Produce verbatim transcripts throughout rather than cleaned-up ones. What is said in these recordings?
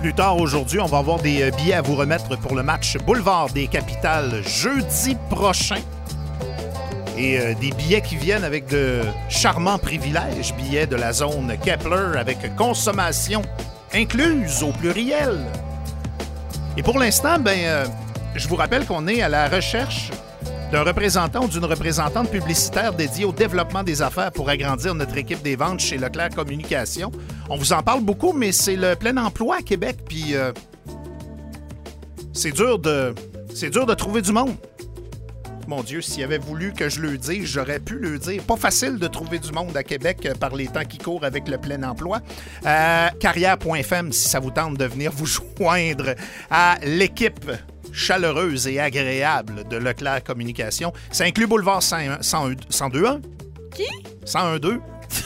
Plus tard aujourd'hui, on va avoir des billets à vous remettre pour le match Boulevard des Capitales jeudi prochain. Et euh, des billets qui viennent avec de charmants privilèges. Billets de la zone Kepler avec consommation incluse au pluriel. Et pour l'instant, ben, euh, je vous rappelle qu'on est à la recherche d'un représentant ou d'une représentante publicitaire dédiée au développement des affaires pour agrandir notre équipe des ventes chez Leclerc Communication. On vous en parle beaucoup, mais c'est le plein emploi à Québec, puis euh, c'est dur de, c'est dur de trouver du monde. Mon Dieu, s'il avait voulu que je le dise, j'aurais pu le dire. Pas facile de trouver du monde à Québec par les temps qui courent avec le plein emploi. Euh, carrière point f m si ça vous tente de venir vous joindre à l'équipe chaleureuse et agréable de Leclerc Communication. Ça inclut Boulevard cent deux un. Qui? cent deux.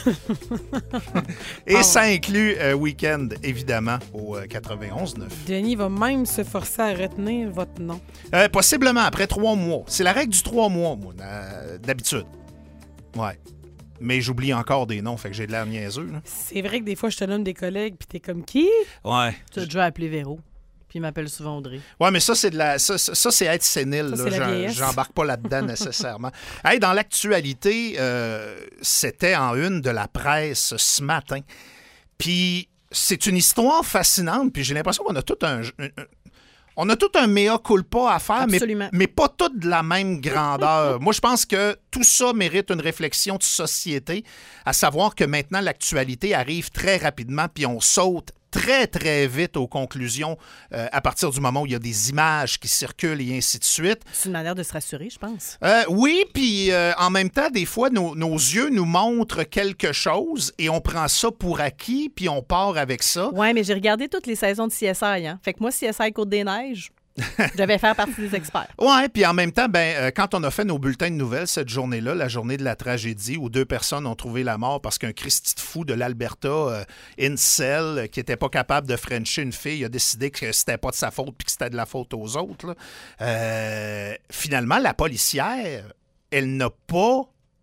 Et ah ouais. Ça inclut euh, Week-end, évidemment, au euh, quatre-vingt-onze neuf. Denis va même se forcer à retenir votre nom. Euh, possiblement, après trois mois. C'est la règle du trois mois, moi, d'habitude. Ouais. Mais j'oublie encore des noms, fait que j'ai de l'air niaiseux. Là. C'est vrai que des fois, je te nomme des collègues, puis t'es comme qui? Ouais. Tu as déjà appelé Véro. Puis il m'appelle souvent Audrey. Ouais, mais ça, c'est de la, ça, ça, ça c'est être sénile. Ça, là. C'est J'en, j'embarque pas là-dedans nécessairement. Hey, dans l'actualité, euh, c'était en une de la presse ce matin. Puis c'est une histoire fascinante. Puis j'ai l'impression qu'on a tout un... un On a tout un mea culpa à faire, mais, mais pas tout de la même grandeur. Moi, je pense que tout ça mérite une réflexion de société, à savoir que maintenant, l'actualité arrive très rapidement, puis on saute très, très vite aux conclusions euh, à partir du moment où il y a des images qui circulent et ainsi de suite. C'est une manière de se rassurer, je pense. Euh, oui, puis euh, en même temps, des fois, nos, nos yeux nous montrent quelque chose et on prend ça pour acquis, puis on part avec ça. Oui, mais j'ai regardé toutes les saisons de C S I. Hein? Fait que moi, C S I Côte-des-Neiges, je devais faire partie des experts. Oui, puis en même temps, ben, euh, quand on a fait nos bulletins de nouvelles cette journée-là, la journée de la tragédie, où deux personnes ont trouvé la mort parce qu'un Christy de fou de l'Alberta, euh, incel, euh, qui n'était pas capable de frencher une fille, a décidé que c'était pas de sa faute puis que c'était de la faute aux autres. Là. Euh, finalement, la policière, elle n'a pas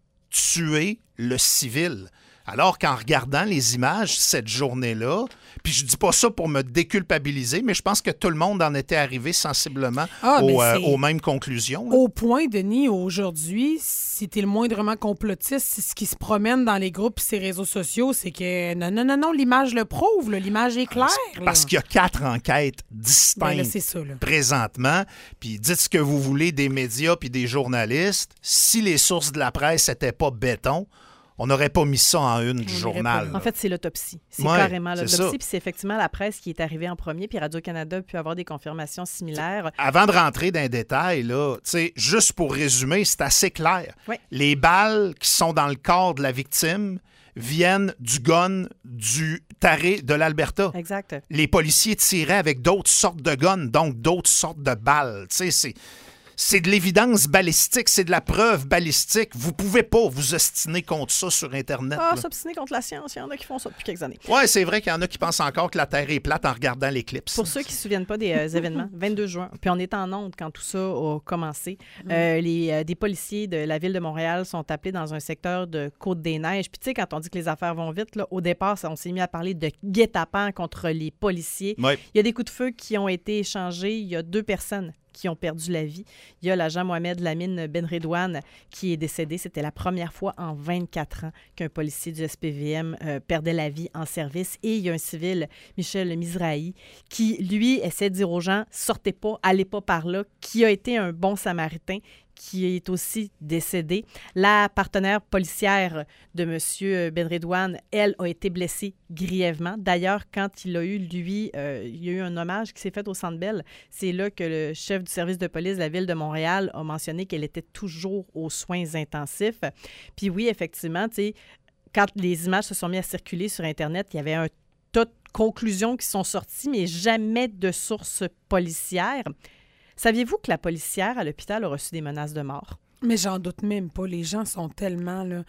tué le civil. Alors qu'en regardant les images cette journée-là, puis je dis pas ça pour me déculpabiliser, mais je pense que tout le monde en était arrivé sensiblement ah, au, euh, aux mêmes conclusions. Là. Au point, Denis, aujourd'hui, si t'es le moindrement complotiste, si ce qui se promène dans les groupes et ces réseaux sociaux, c'est que non, non, non, non, l'image le prouve, là, l'image est claire. Là. Parce qu'il y a quatre enquêtes distinctes ben là, c'est ça, là. Présentement, puis dites ce que vous voulez des médias puis des journalistes, si les sources de la presse n'étaient pas béton, on n'aurait pas mis ça en une du on journal. En fait, c'est l'autopsie. C'est ouais, carrément l'autopsie. Puis c'est effectivement la presse qui est arrivée en premier. Puis Radio-Canada a pu avoir des confirmations similaires. Avant de rentrer dans les détails, là, juste pour résumer, c'est assez clair. Oui. Les balles qui sont dans le corps de la victime viennent du gun du taré de l'Alberta. Exact. Les policiers tiraient avec d'autres sortes de guns, donc d'autres sortes de balles. Tu sais, c'est... C'est de l'évidence balistique, c'est de la preuve balistique. Vous pouvez pas vous ostiner contre ça sur Internet. Ah, s'obstiner contre la science, il y en a qui font ça depuis quelques années. Oui, c'est vrai qu'il y en a qui pensent encore que la Terre est plate en regardant l'éclipse. Pour ceux qui ne se souviennent pas des euh, événements, vingt-deux juin, puis on est en onde quand tout ça a commencé. Euh, les, euh, des policiers de la Ville de Montréal sont appelés dans un secteur de Côte-des-Neiges. Puis tu sais, quand on dit que les affaires vont vite, là, au départ, on s'est mis à parler de guet-apens contre les policiers. Oui. Il y a des coups de feu qui ont été échangés. Il y a deux personnes qui ont perdu la vie. Il y a l'agent Mohamed Lamine Benredouane qui est décédé. C'était la première fois en vingt-quatre ans qu'un policier du S P V M euh, perdait la vie en service. Et il y a un civil, Michel Mizrahi, qui, lui, essaie de dire aux gens « sortez pas, allez pas par là », qui a été un bon samaritain, qui est aussi décédé. La partenaire policière de M. Benredouane, elle, a été blessée grièvement. D'ailleurs, quand il a eu, lui, euh, il y a eu un hommage qui s'est fait au Centre Bell. C'est là que le chef du service de police de la Ville de Montréal a mentionné qu'elle était toujours aux soins intensifs. Puis oui, effectivement, tu sais, quand les images se sont mises à circuler sur Internet, il y avait un tas de conclusions qui sont sorties, mais jamais de sources policières. Saviez-vous que la policière à l'hôpital a reçu des menaces de mort? Mais j'en doute même pas. Les gens sont tellement... là.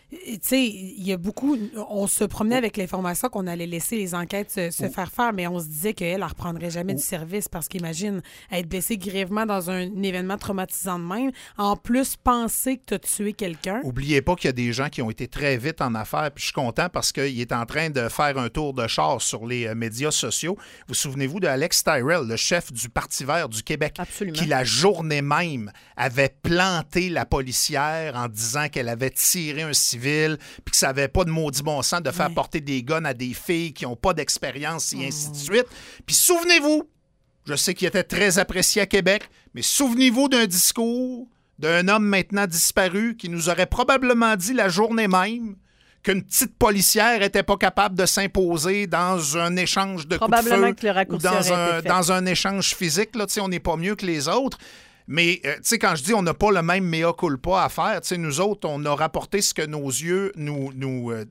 Tu sais, il y a beaucoup... On se promenait avec l'information qu'on allait laisser les enquêtes se, se faire faire, mais on se disait qu'elle ne reprendrait jamais du service parce qu'imagine, être blessée grièvement dans un, un événement traumatisant de même, en plus penser que tu as tué quelqu'un. Oubliez pas qu'il y a des gens qui ont été très vite en affaires, puis je suis content parce qu'il est en train de faire un tour de char sur les euh, médias sociaux. Vous souvenez-vous de Alex Tyrell, le chef du Parti vert du Québec, Absolument. qui la journée même avait planté la policière en disant qu'elle avait tiré un civil puis que ça n'avait pas de maudit bon sens de faire Ouais. porter des guns à des filles qui n'ont pas d'expérience et Oh. ainsi de suite. Puis souvenez-vous, je sais qu'il était très apprécié à Québec, mais souvenez-vous d'un discours d'un homme maintenant disparu qui nous aurait probablement dit la journée même qu'une petite policière n'était pas capable de s'imposer dans un échange de coups de Probablement feu que le ou raccourci dans aurait un, été fait. dans un échange physique. Là, tu sais, on n'est pas mieux que les autres. Mais, euh, tu sais, quand je dis on n'a pas le même mea culpa à faire, tu sais, nous autres, on a rapporté ce que nos yeux nous... nous euh,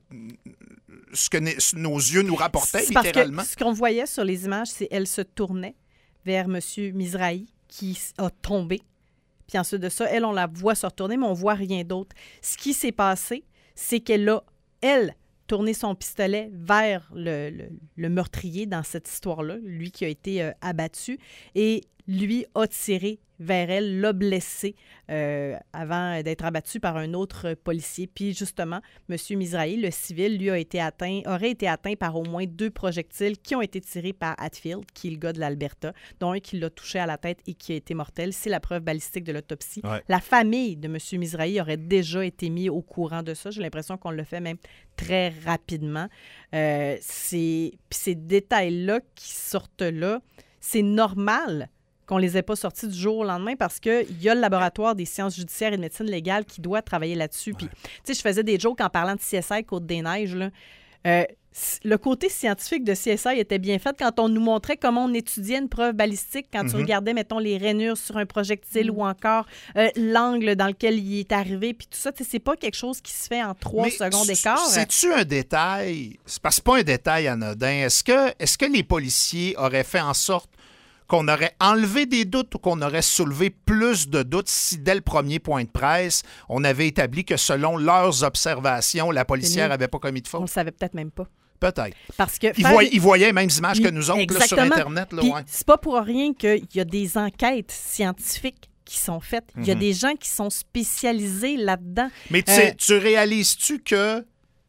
ce que ne- nos yeux nous rapportaient, C'est parce littéralement. que ce qu'on voyait sur les images, c'est qu'elle se tournait vers M. Mizrahi qui a tombé. Puis ensuite de ça, elle, on la voit se retourner, mais on voit rien d'autre. Ce qui s'est passé, c'est qu'elle a, elle, tourné son pistolet vers le, le- le meurtrier dans cette histoire-là, lui qui a été euh, abattu, et lui a tiré vers elle, l'a blessé euh, avant d'être abattu par un autre policier. Puis justement, M. Mizrahi, le civil, lui a été atteint, aurait été atteint par au moins deux projectiles qui ont été tirés par Hatfield, qui est le gars de l'Alberta, dont un qui l'a touché à la tête et qui a été mortel. C'est la preuve balistique de l'autopsie. Ouais. La famille de M. Mizrahi aurait déjà été mis au courant de ça. J'ai l'impression qu'on le fait même très rapidement. Euh, c'est... Puis ces détails-là qui sortent là, c'est normal qu'on les ait pas sortis du jour au lendemain parce qu'il y a le laboratoire des sciences judiciaires et de médecine légale qui doit travailler là-dessus. Puis, tu sais, je faisais des jokes en parlant de C S I Côte-des-Neiges, là. Euh, c- le côté scientifique de C S I était bien fait quand on nous montrait comment on étudiait une preuve balistique, quand tu Mhm. regardais, mettons, les rainures sur un projectile Mhm. ou encore euh, l'angle dans lequel il est arrivé, puis tout ça. Tu sais, c'est pas quelque chose qui se fait en trois Mais secondes c- d'écart. C'est-tu un détail? C'est parce que c'est pas un détail anodin. Est-ce que, est-ce que les policiers auraient fait en sorte qu'on aurait enlevé des doutes ou qu'on aurait soulevé plus de doutes si, dès le premier point de presse, on avait établi que, selon leurs observations, la policière Denis, n'avait pas commis de On le faute? savait peut-être même pas. Peut-être. Parce que Ils, faire- voyaient, ils voyaient les mêmes images que nous autres là, sur Exactement. Internet. Là, Puis, ouais. c'est pas pour rien qu'il y a des enquêtes scientifiques qui sont faites. Il y a Mhm. des gens qui sont spécialisés là-dedans. Mais tu, Euh, sais, tu réalises-tu que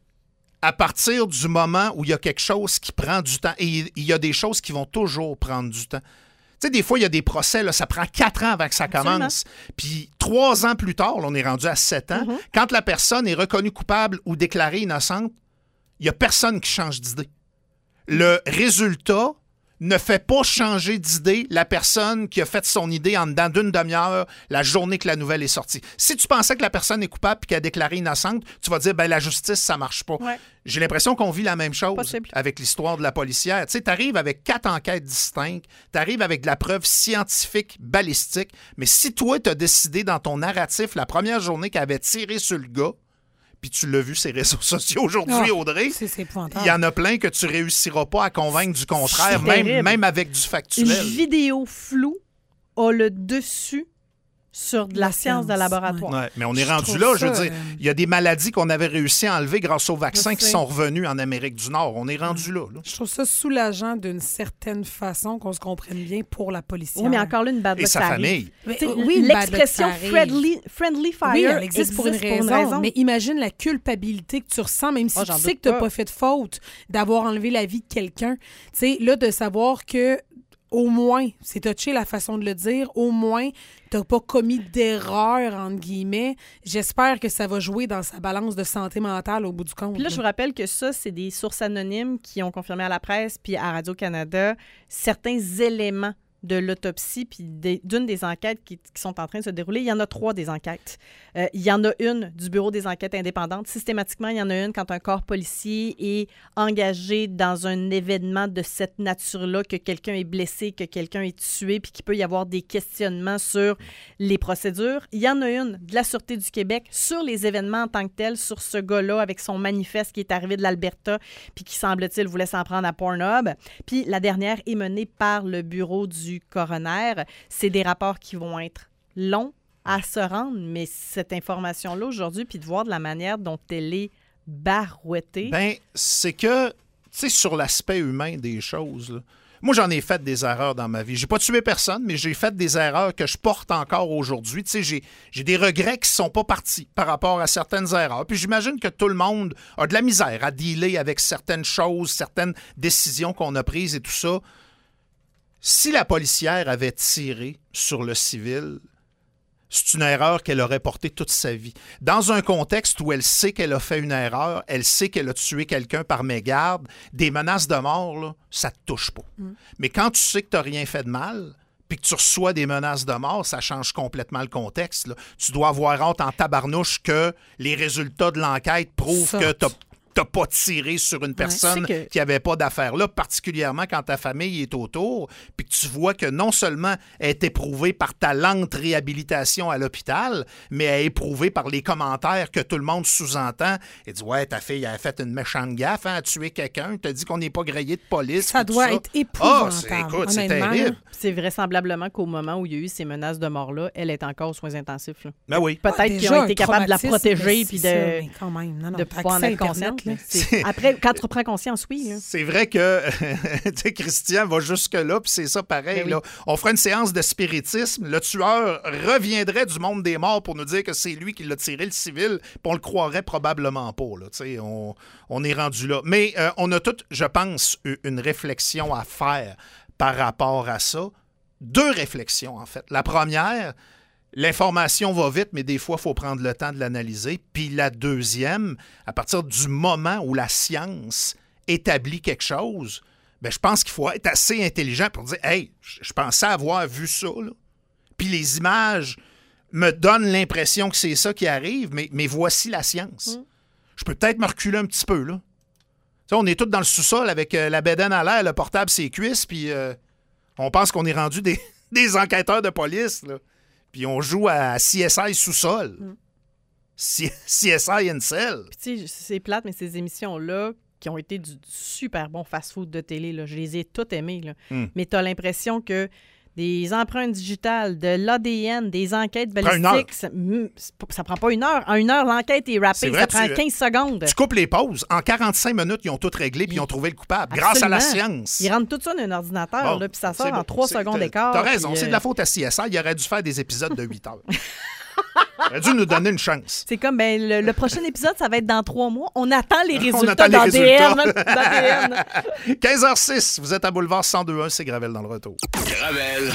à partir du moment où il y a quelque chose qui prend du temps, et il il y a des choses qui vont toujours prendre du temps. Tu sais, des fois, il y a des procès, là, ça prend quatre ans avant que ça Absolument. commence. Puis trois ans plus tard, là, on est rendu à sept ans, Mhm. quand la personne est reconnue coupable ou déclarée innocente, il n'y a personne qui change d'idée. Le résultat ne fait pas changer d'idée la personne qui a fait son idée en dedans d'une demi-heure la journée que la nouvelle est sortie. Si tu pensais que la personne est coupable et qu'elle a déclaré innocente, tu vas dire, ben la justice, ça marche pas. Ouais. J'ai l'impression qu'on vit la même chose Possible. avec l'histoire de la policière. Tu sais, t'arrives avec quatre enquêtes distinctes, t'arrives avec de la preuve scientifique, balistique, mais si toi, t'as décidé dans ton narratif la première journée qu'elle avait tiré sur le gars, puis tu l'as vu sur les réseaux sociaux aujourd'hui, Ah, Audrey, C'est c'est épouvantable. il y en a plein que tu réussiras pas à convaincre du contraire, C'est même, terrible. même avec du Une factuel. vidéo floue a le dessus sur de la, La science de science, laboratoire. Ouais, mais on est Je rendu trouve là, je veux ça, dire, euh, il y a des maladies qu'on avait réussi à enlever grâce aux vaccins Je qui sais. sont revenus en Amérique du Nord. On est rendu là, là. Je trouve ça soulageant d'une certaine façon qu'on se comprenne bien pour la policière. Oui, mais encore là, une bad Et luck, sa ça arrive. famille. Mais, Tu sais, euh, oui, une bad luck, l'expression ça arrive. friendly, friendly fire Oui, elle existe, pour, une raison, Mais imagine la culpabilité que tu ressens, même si Oh, tu j'en sais doute que tu n'as pas. pas fait de faute d'avoir enlevé la vie de quelqu'un. Tu sais, là, de savoir que, au moins, c'est touché la façon de le dire, au moins, tu n'as pas commis d'erreur, entre guillemets. J'espère que ça va jouer dans sa balance de santé mentale au bout du compte. Puis là, je vous rappelle que ça, c'est des sources anonymes qui ont confirmé à la presse puis à Radio-Canada certains éléments de l'autopsie puis des- d'une des enquêtes qui, qui sont en train de se dérouler. Il y en a trois des enquêtes. Euh, il y en a une du Bureau des enquêtes indépendantes. Systématiquement, il y en a une quand un corps policier est engagé dans un événement de cette nature-là, que quelqu'un est blessé, que quelqu'un est tué, puis qu'il peut y avoir des questionnements sur les procédures. Il y en a une de la Sûreté du Québec sur les événements en tant que tels, sur ce gars-là avec son manifeste qui est arrivé de l'Alberta puis qui, semble-t-il, voulait s'en prendre à Pornhub. Puis la dernière est menée par le bureau du coroner. C'est des rapports qui vont être longs, à se rendre, mais cette information-là aujourd'hui, puis de voir de la manière dont elle est barouettée. Ben, c'est que, tu sais, sur l'aspect humain des choses, là, moi, j'en ai fait des erreurs dans ma vie. J'ai pas tué personne, mais j'ai fait des erreurs que je porte encore aujourd'hui. Tu sais, j'ai, j'ai des regrets qui sont pas partis par rapport à certaines erreurs. Puis j'imagine que tout le monde a de la misère à dealer avec certaines choses, certaines décisions qu'on a prises et tout ça. Si la policière avait tiré sur le civil, c'est une erreur qu'elle aurait portée toute sa vie. Dans un contexte où elle sait qu'elle a fait une erreur, elle sait qu'elle a tué quelqu'un par mégarde, des menaces de mort, là, ça te touche pas. Mm. Mais quand tu sais que tu n'as rien fait de mal, puis que tu reçois des menaces de mort, ça change complètement le contexte. Là. Tu dois avoir honte en tabarnouche que les résultats de l'enquête prouvent Sorte. que tu as t'as pas tiré sur une personne ouais, que... qui n'avait pas d'affaires là, particulièrement quand ta famille est autour, puis que tu vois que non seulement elle est éprouvée par ta lente réhabilitation à l'hôpital, mais elle est éprouvée par les commentaires que tout le monde sous-entend. Et dit « Ouais, ta fille a fait une méchante gaffe, hein, a tué quelqu'un, t'as dit qu'on n'est pas grillé de police. » Ça doit ça. être épouvantable. Oh, c'est, écoute, c'est terrible. C'est vraisemblablement qu'au moment où il y a eu ces menaces de mort-là, elle est encore aux soins intensifs. Là. Ben oui. Peut-être ah, qu'ils ont été capables de la protéger puis de, ça, quand même. Non, non, de pouvoir en être consciente. C'est... Après, quand tu reprends conscience, oui. Là. C'est vrai que Christian va jusque-là, puis c'est ça pareil. Oui. Là. On fera une séance de spiritisme. Le tueur reviendrait du monde des morts pour nous dire que c'est lui qui l'a tiré, le civil, puis on le croirait probablement pas. Là. On, on est rendu là. Mais euh, on a toutes, je pense, une réflexion à faire par rapport à ça. Deux réflexions, en fait. La première... L'information va vite, mais des fois, il faut prendre le temps de l'analyser. Puis la deuxième, à partir du moment où la science établit quelque chose, bien, je pense qu'il faut être assez intelligent pour dire « Hey, je pensais avoir vu ça. Là. » Puis les images me donnent l'impression que c'est ça qui arrive, mais, mais voici la science. Mm. Je peux peut-être me reculer un petit peu. Là. Tu sais, on est tous dans le sous-sol avec euh, la bédaine à l'air, le portable ses cuisses, puis euh, on pense qu'on est rendu des, des enquêteurs de police, là. Puis on joue à C S I sous-sol. Mm. C- CSI Incel. Puis tu sais, c'est plate, mais ces émissions-là, qui ont été du, du super bon fast-food de télé, là, je les ai toutes aimées. Là. Mm. Mais tu as l'impression que des empreintes digitales, de l'A D N, des enquêtes balistiques, ça, ça prend pas une heure. En une heure, l'enquête est rapide, ça prend quinze secondes. Tu coupes les pauses. En quarante-cinq minutes, ils ont tout réglé puis ils ont trouvé le coupable. Absolument. Grâce à la science. Ils rentrent tout ça dans un ordinateur, bon, puis ça sort en trois secondes d'écart. T'as raison, puis, c'est de la faute à C S I. Il aurait dû faire des épisodes de huit heures. Il aurait dû nous donner une chance. C'est comme, ben, le, le prochain épisode, ça va être dans trois mois. On attend les résultats d'A D N. quinze heures six, vous êtes à Boulevard cent deux un, c'est Gravel dans le retour. Gravel.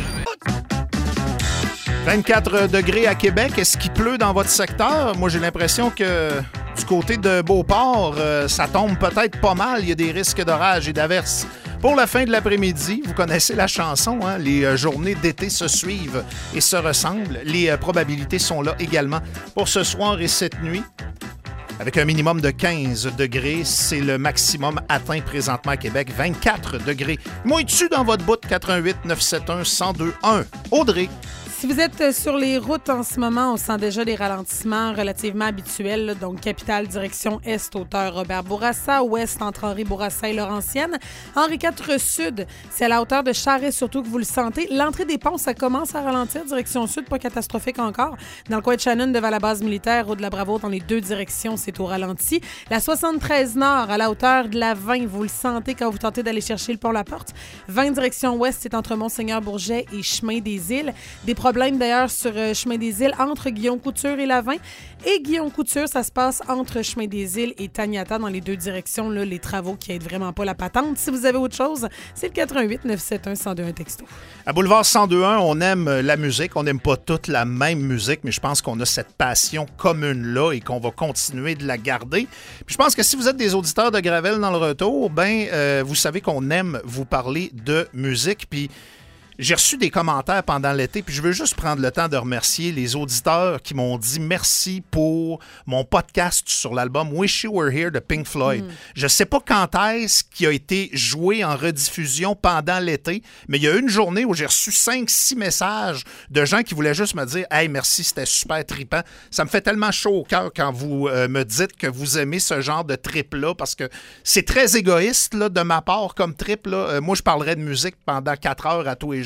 vingt-quatre degrés à Québec. Est-ce qu'il pleut dans votre secteur? Moi, j'ai l'impression que du côté de Beauport, euh, ça tombe peut-être pas mal. Il y a des risques d'orage et d'averses. Pour la fin de l'après-midi, vous connaissez la chanson, hein? Les euh, journées d'été se suivent et se ressemblent. Les euh, probabilités sont là également pour ce soir et cette nuit. Avec un minimum de quinze degrés, c'est le maximum atteint présentement à Québec, vingt-quatre degrés. Moi, dessus dans votre bout, quatre-vingt-huit neuf sept un cent deux un. Audrey. Si vous êtes sur les routes en ce moment, on sent déjà des ralentissements relativement habituels. Là, donc, capitale, direction Est, hauteur Robert-Bourassa. Ouest, entre Henri-Bourassa et Laurentienne. Henri quatre Sud, c'est à la hauteur de Charest, surtout que vous le sentez. L'entrée des ponts, ça commence à ralentir. Direction Sud, pas catastrophique encore. Dans le coin de Shannon, devant la base militaire, route de la Bravo, dans les deux directions, c'est au ralenti. La soixante-treize Nord, à la hauteur de la vingt, vous le sentez quand vous tentez d'aller chercher le pont La Porte. vingt direction Ouest, c'est entre Monseigneur-Bourget et Chemin des Îles. Des problème d'ailleurs sur euh, Chemin des Îles entre Guillaume Couture et la vingt. Et Guillaume Couture, ça se passe entre Chemin des Îles et Taniata dans les deux directions. Là, les travaux qui aident vraiment pas la patente. Si vous avez autre chose, c'est le quatre-vingt-huit neuf sept un cent deux un texto. À Boulevard cent deux un, on aime la musique. On n'aime pas toute la même musique, mais je pense qu'on a cette passion commune-là et qu'on va continuer de la garder. Puis je pense que si vous êtes des auditeurs de Gravel dans le retour, ben euh, vous savez qu'on aime vous parler de musique. Puis j'ai reçu des commentaires pendant l'été, puis je veux juste prendre le temps de remercier les auditeurs qui m'ont dit merci pour mon podcast sur l'album Wish You Were Here de Pink Floyd. Mm. Je sais pas quand est-ce qu'il a été joué en rediffusion pendant l'été, mais il y a une journée où j'ai reçu cinq six messages de gens qui voulaient juste me dire « Hey, merci, c'était super trippant. » Ça me fait tellement chaud au cœur quand vous euh, me dites que vous aimez ce genre de trip-là, parce que c'est très égoïste là, de ma part comme trip. Là. Euh, moi, je parlerais de musique pendant quatre heures à tous les jours.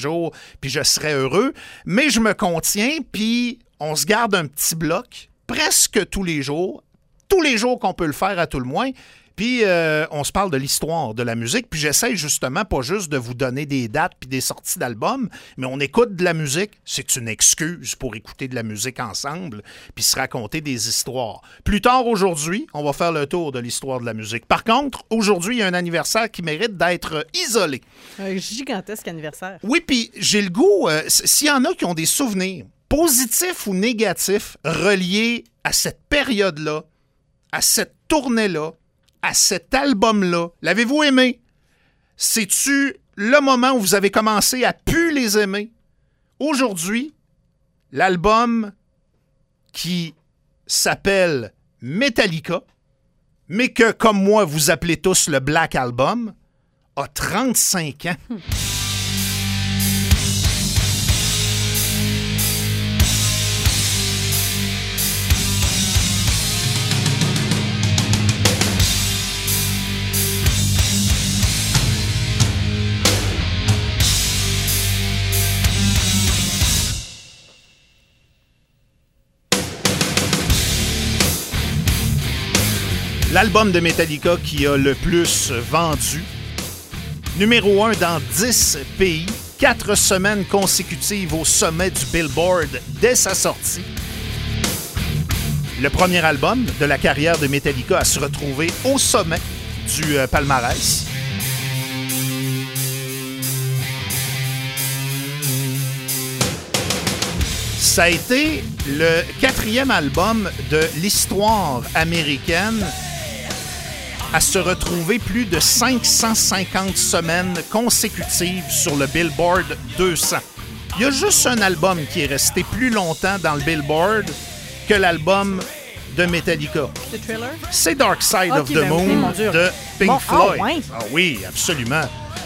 jours, puis je serais heureux. Mais je me contiens, puis on se garde un petit bloc presque tous les jours, tous les jours qu'on peut le faire à tout le moins. Puis euh, on se parle de l'histoire de la musique, puis j'essaie justement pas juste de vous donner des dates puis des sorties d'albums, mais on écoute de la musique, c'est une excuse pour écouter de la musique ensemble puis se raconter des histoires. Plus tard aujourd'hui, on va faire le tour de l'histoire de la musique. Par contre, aujourd'hui, il y a un anniversaire qui mérite d'être isolé. Un gigantesque anniversaire. Oui, puis j'ai le goût, euh, s'il y en a qui ont des souvenirs, positifs ou négatifs, reliés à cette période-là, à cette tournée-là, à cet album-là, l'avez-vous aimé? C'est-tu le moment où vous avez commencé à plus les aimer? Aujourd'hui, l'album qui s'appelle Metallica, mais que, comme moi, vous appelez tous le Black Album, a trente-cinq ans. Hmm. L'album de Metallica qui a le plus vendu. Numéro un dans dix pays. Quatre semaines consécutives au sommet du Billboard dès sa sortie. Le premier album de la carrière de Metallica à se retrouver au sommet du euh, palmarès. Ça a été le quatrième album de l'histoire américaine à se retrouver plus de cinq cent cinquante semaines consécutives sur le Billboard deux cents. Il y a juste un album qui est resté plus longtemps dans le Billboard que l'album de Metallica. C'est Thriller? C'est Dark Side okay, of the ben Moon oui, de Pink bon, Floyd. Oh, ouais. Ah oui, absolument.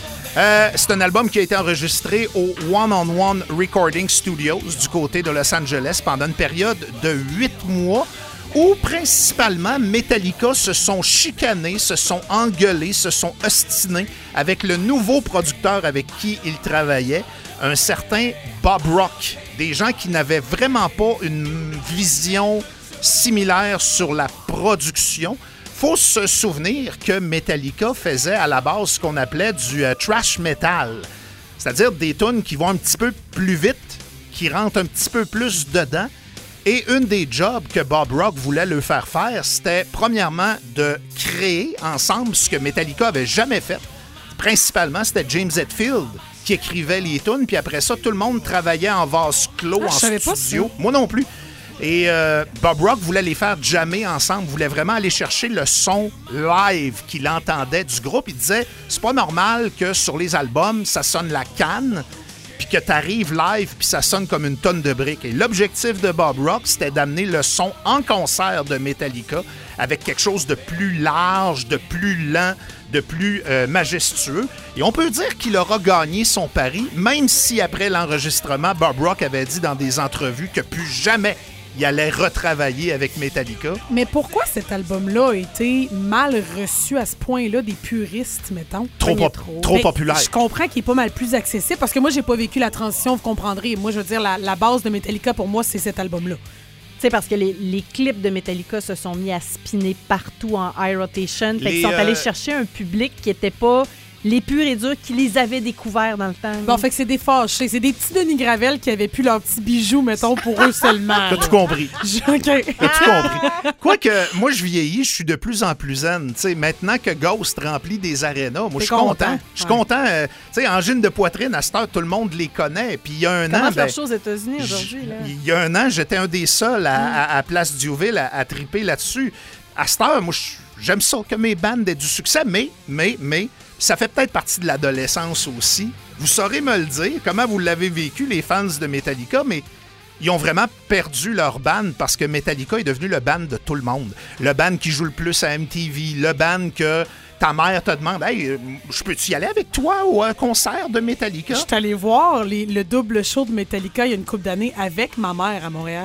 Euh, c'est un album qui a été enregistré au One on One Recording Studios du côté de Los Angeles pendant une période de huit mois où principalement Metallica se sont chicanés, se sont engueulés, se sont ostinés avec le nouveau producteur avec qui ils travaillaient, un certain Bob Rock. Des gens qui n'avaient vraiment pas une vision similaire sur la production. Faut se souvenir que Metallica faisait à la base ce qu'on appelait du euh, thrash metal, c'est-à-dire des tunes qui vont un petit peu plus vite, qui rentrent un petit peu plus dedans. Et une des jobs que Bob Rock voulait leur faire faire, c'était premièrement de créer ensemble ce que Metallica avait jamais fait. Principalement, c'était James Hetfield qui écrivait les tunes, puis après ça, tout le monde travaillait en vase clos, ah, en je savais studio. Pas ça. Moi non plus. Et euh, Bob Rock voulait les faire jammer ensemble, voulait vraiment aller chercher le son live qu'il entendait du groupe. Il disait, c'est pas normal que sur les albums, ça sonne la canne, puis que t'arrives live, puis ça sonne comme une tonne de briques. Et l'objectif de Bob Rock, c'était d'amener le son en concert de Metallica avec quelque chose de plus large, de plus lent, de plus euh, majestueux. Et on peut dire qu'il aura gagné son pari, même si après l'enregistrement, Bob Rock avait dit dans des entrevues que plus jamais il allait retravailler avec Metallica. Mais pourquoi cet album-là a été mal reçu à ce point-là des puristes, mettons? Trop, pop- trop. trop populaire. Je comprends qu'il est pas mal plus accessible parce que moi, j'ai pas vécu la transition, vous comprendrez. Moi, je veux dire, la, la base de Metallica, pour moi, c'est cet album-là. Tu sais, parce que les, les clips de Metallica se sont mis à spinner partout en high rotation. Fait les, qu'ils sont euh... allés chercher un public qui était pas les purs et durs qui les avaient découverts dans le temps. Bon, fait que c'est des fâchés. C'est des petits Denis Gravel qui avaient plus leurs petits bijoux, mettons, pour eux seulement. T'as tout compris. OK. T'as tout compris. Quoique, moi, je vieillis, je suis de plus en plus zen. T'sais, maintenant que Ghost remplit des arénas, moi, je suis content. content. Je suis ouais. content. Euh, tu sais, Angine de poitrine, à cette heure, tout le monde les connaît. Puis il y a un Comment an... Comment faire chose aux États-Unis aujourd'hui, là? Il y a un an, j'étais un des seuls à, mm. à, à Place Diouville à, à triper là-dessus. À cette heure, moi, j'aime ça que mes bandes aient du succès, mais, mais, mais... ça fait peut-être partie de l'adolescence aussi. Vous saurez me le dire, comment vous l'avez vécu, les fans de Metallica, mais ils ont vraiment perdu leur band parce que Metallica est devenu le band de tout le monde. Le band qui joue le plus à M T V, le band que ta mère te demande « Hey, je peux-tu y aller avec toi au un concert de Metallica? » Je suis allé voir les, le double show de Metallica il y a une couple d'années avec ma mère à Montréal.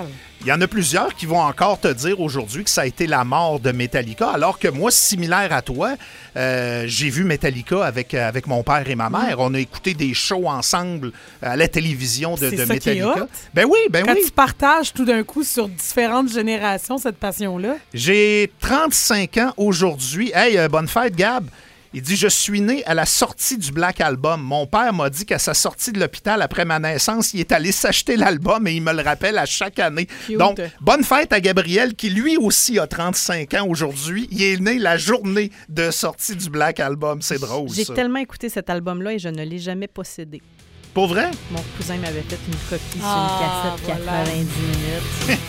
Il y en a plusieurs qui vont encore te dire aujourd'hui que ça a été la mort de Metallica, alors que moi, similaire à toi, euh, j'ai vu Metallica avec, avec mon père et ma mère. On a écouté des shows ensemble à la télévision de, C'est de ça qui est Metallica. hot. Ben oui, ben Quand oui. tu partages tout d'un coup sur différentes générations cette passion-là. J'ai trente-cinq ans aujourd'hui. Hey, euh, bonne fête, Gab. Il dit « Je suis né à la sortie du Black Album. Mon père m'a dit qu'à sa sortie de l'hôpital après ma naissance, il est allé s'acheter l'album et il me le rappelle à chaque année. » Donc, bonne fête à Gabriel qui lui aussi a trente-cinq ans aujourd'hui. Il est né la journée de sortie du Black Album. C'est drôle, J'ai ça. tellement écouté cet album-là et je ne l'ai jamais possédé. Pour vrai? Mon cousin m'avait fait une copie Ah, sur une cassette voilà. quatre-vingt-dix minutes.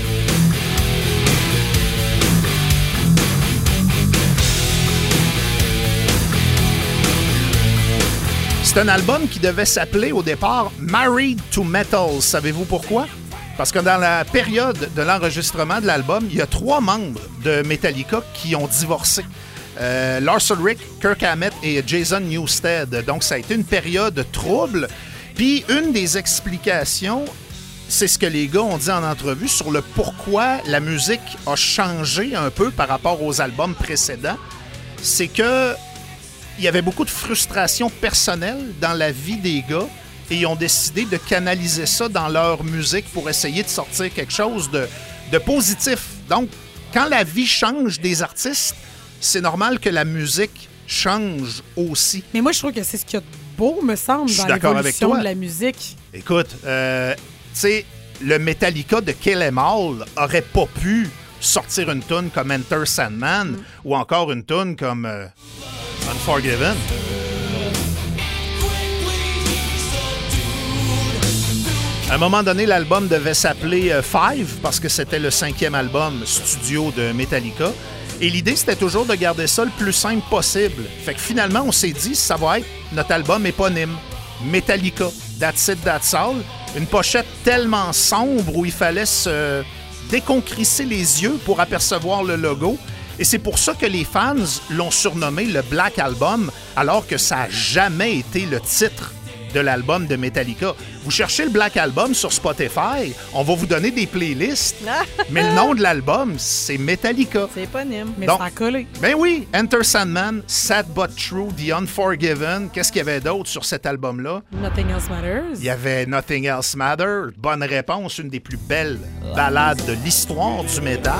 C'est un album qui devait s'appeler au départ Married to Metal. Savez-vous pourquoi? Parce que dans la période de l'enregistrement de l'album, il y a trois membres de Metallica qui ont divorcé. Euh, Lars Ulrich, Kirk Hammett et Jason Newsted. Donc, ça a été une période trouble. Puis, une des explications, c'est ce que les gars ont dit en entrevue sur le pourquoi la musique a changé un peu par rapport aux albums précédents. C'est que il y avait beaucoup de frustration personnelle dans la vie des gars et ils ont décidé de canaliser ça dans leur musique pour essayer de sortir quelque chose de, de positif. Donc, quand la vie change des artistes, c'est normal que la musique change aussi. Mais moi, je trouve que c'est ce qu'il y a de beau, me semble, Je suis dans d'accord avec l'évolution toi. de la musique. Écoute, euh, tu sais, le Metallica de Kill 'Em All aurait pas pu sortir une tune comme Enter Sandman mm. ou encore une tune comme euh, Unforgiven. À un moment donné, l'album devait s'appeler euh, Five parce que c'était le cinquième album studio de Metallica. Et l'idée, c'était toujours de garder ça le plus simple possible. Fait que finalement, on s'est dit, ça va être notre album éponyme, Metallica, That's It, That's All. Une pochette tellement sombre où il fallait se déconcrisser les yeux pour apercevoir le logo. Et c'est pour ça que les fans l'ont surnommé le Black Album, alors que ça n'a jamais été le titre de l'album de Metallica. Vous cherchez le Black Album sur Spotify, on va vous donner des playlists, mais le nom de l'album, c'est Metallica. C'est éponyme. Mais Donc, ça a collé. Ben oui, Enter Sandman, Sad But True, The Unforgiven. Qu'est-ce qu'il y avait d'autre sur cet album-là? Nothing Else Matters. Il y avait Nothing Else Matters. Bonne réponse, une des plus belles ballades de l'histoire du métal.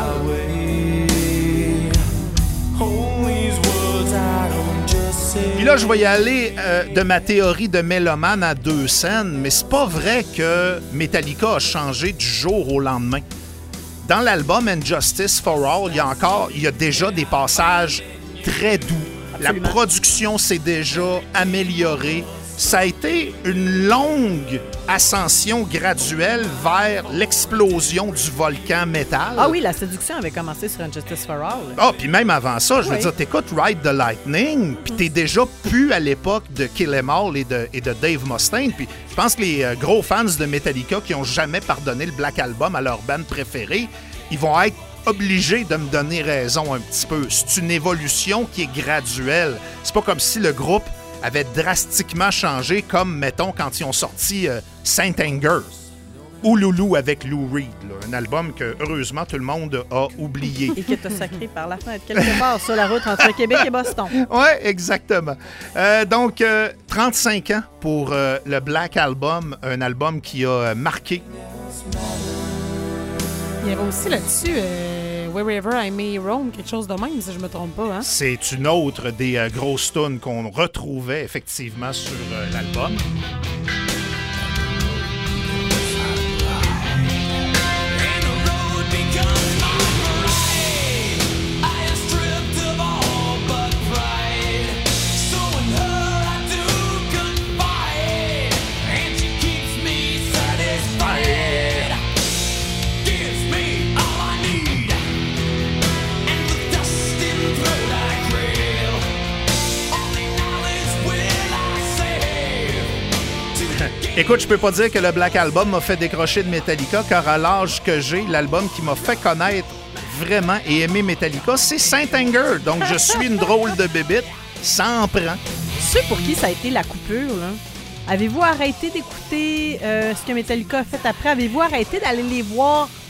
Puis là, je vais y aller euh, de ma théorie de mélomane à deux scènes, mais c'est pas vrai que Metallica a changé du jour au lendemain. Dans l'album Injustice for All, il y a encore, il y a déjà des passages très doux. Absolument. La production s'est déjà améliorée. Ça a été une longue ascension graduelle vers l'explosion du volcan métal. Ah oui, la séduction avait commencé sur Injustice for All. Ah, puis même avant ça, je veux Oui. dire, t'écoutes Ride the Lightning, puis t'es déjà plus à l'époque de Kill 'Em All et de, et de Dave Mustaine. Puis je pense que les euh, gros fans de Metallica qui ont jamais pardonné le Black Album à leur band préférée, ils vont être obligés de me donner raison un petit peu. C'est une évolution qui est graduelle. C'est pas comme si le groupe avait drastiquement changé, comme, mettons, quand ils ont sorti euh, Saint Anger ou Loulou avec Lou Reed, là, un album que, heureusement, tout le monde a oublié. Et qui t'a sacré par la fenêtre quelque part sur la route entre Québec et Boston. Oui, exactement. Euh, donc, euh, trente-cinq ans pour euh, le Black Album, un album qui a euh, marqué. Il y avait aussi là-dessus euh, Wherever I May Roam, quelque chose de même, si je me trompe pas. Hein? C'est une autre des euh, grosses tunes qu'on retrouvait effectivement sur euh, l'album. Écoute, je peux pas dire que le Black Album m'a fait décrocher de Metallica, car à l'âge que j'ai, l'album qui m'a fait connaître vraiment et aimer Metallica, c'est Saint Anger. Donc, je suis une drôle de bébite, ça en prend. Ceux pour qui ça a été la coupure, là, avez-vous arrêté d'écouter euh, ce que Metallica a fait après? Avez-vous arrêté d'aller les voir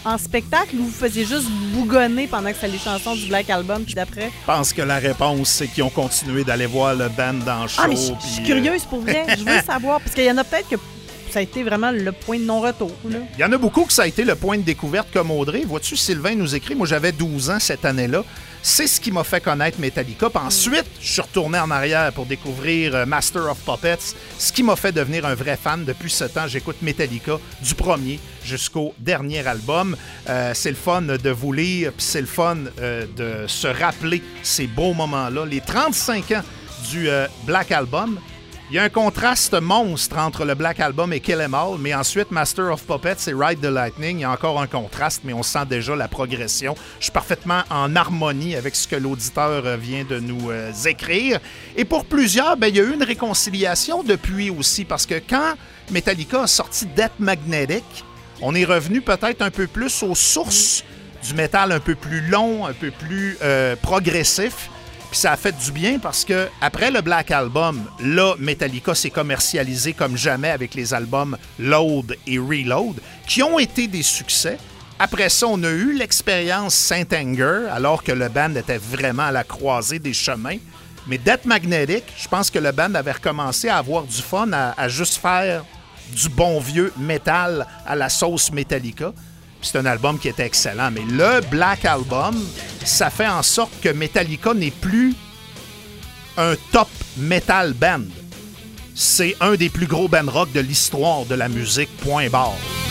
en spectacle ou vous faisiez juste bougonner pendant que c'était les chansons du Black Album, puis d'après? Je pense que la réponse, c'est qu'ils ont continué d'aller voir le band dans le show. Ah, mais je je suis puis, curieuse pour vrai. Je veux savoir, parce qu'il y en a peut-être que ça a été vraiment le point de non-retour. Là. Il y en a beaucoup que ça a été le point de découverte comme Audrey. Vois-tu, Sylvain nous écrit, moi j'avais douze ans cette année-là. C'est ce qui m'a fait connaître Metallica. Puis ensuite, je suis retourné en arrière pour découvrir Master of Puppets, ce qui m'a fait devenir un vrai fan. Depuis ce temps, j'écoute Metallica du premier jusqu'au dernier album. Euh, c'est le fun de vous lire, puis c'est le fun euh, de se rappeler ces beaux moments-là. Les trente-cinq ans du euh, Black Album. Il y a un contraste monstre entre le Black Album et Kill 'Em All, mais ensuite, Master of Puppets et Ride the Lightning, il y a encore un contraste, mais on sent déjà la progression. Je suis parfaitement en harmonie avec ce que l'auditeur vient de nous euh, écrire. Et pour plusieurs, ben, il y a eu une réconciliation depuis aussi, parce que quand Metallica a sorti Death Magnetic, on est revenu peut-être un peu plus aux sources du métal un peu plus long, un peu plus euh, progressif. Puis ça a fait du bien parce que après le Black Album, là, Metallica s'est commercialisé comme jamais avec les albums Load et Reload, qui ont été des succès. Après ça, on a eu l'expérience Saint Anger, alors que le band était vraiment à la croisée des chemins. Mais Death Magnetic, je pense que le band avait recommencé à avoir du fun, à, à juste faire du bon vieux métal à la sauce Metallica. C'est un album qui était excellent, mais le Black Album, ça fait en sorte que Metallica n'est plus un top metal band. C'est un des plus gros band rock de l'histoire de la musique, point barre.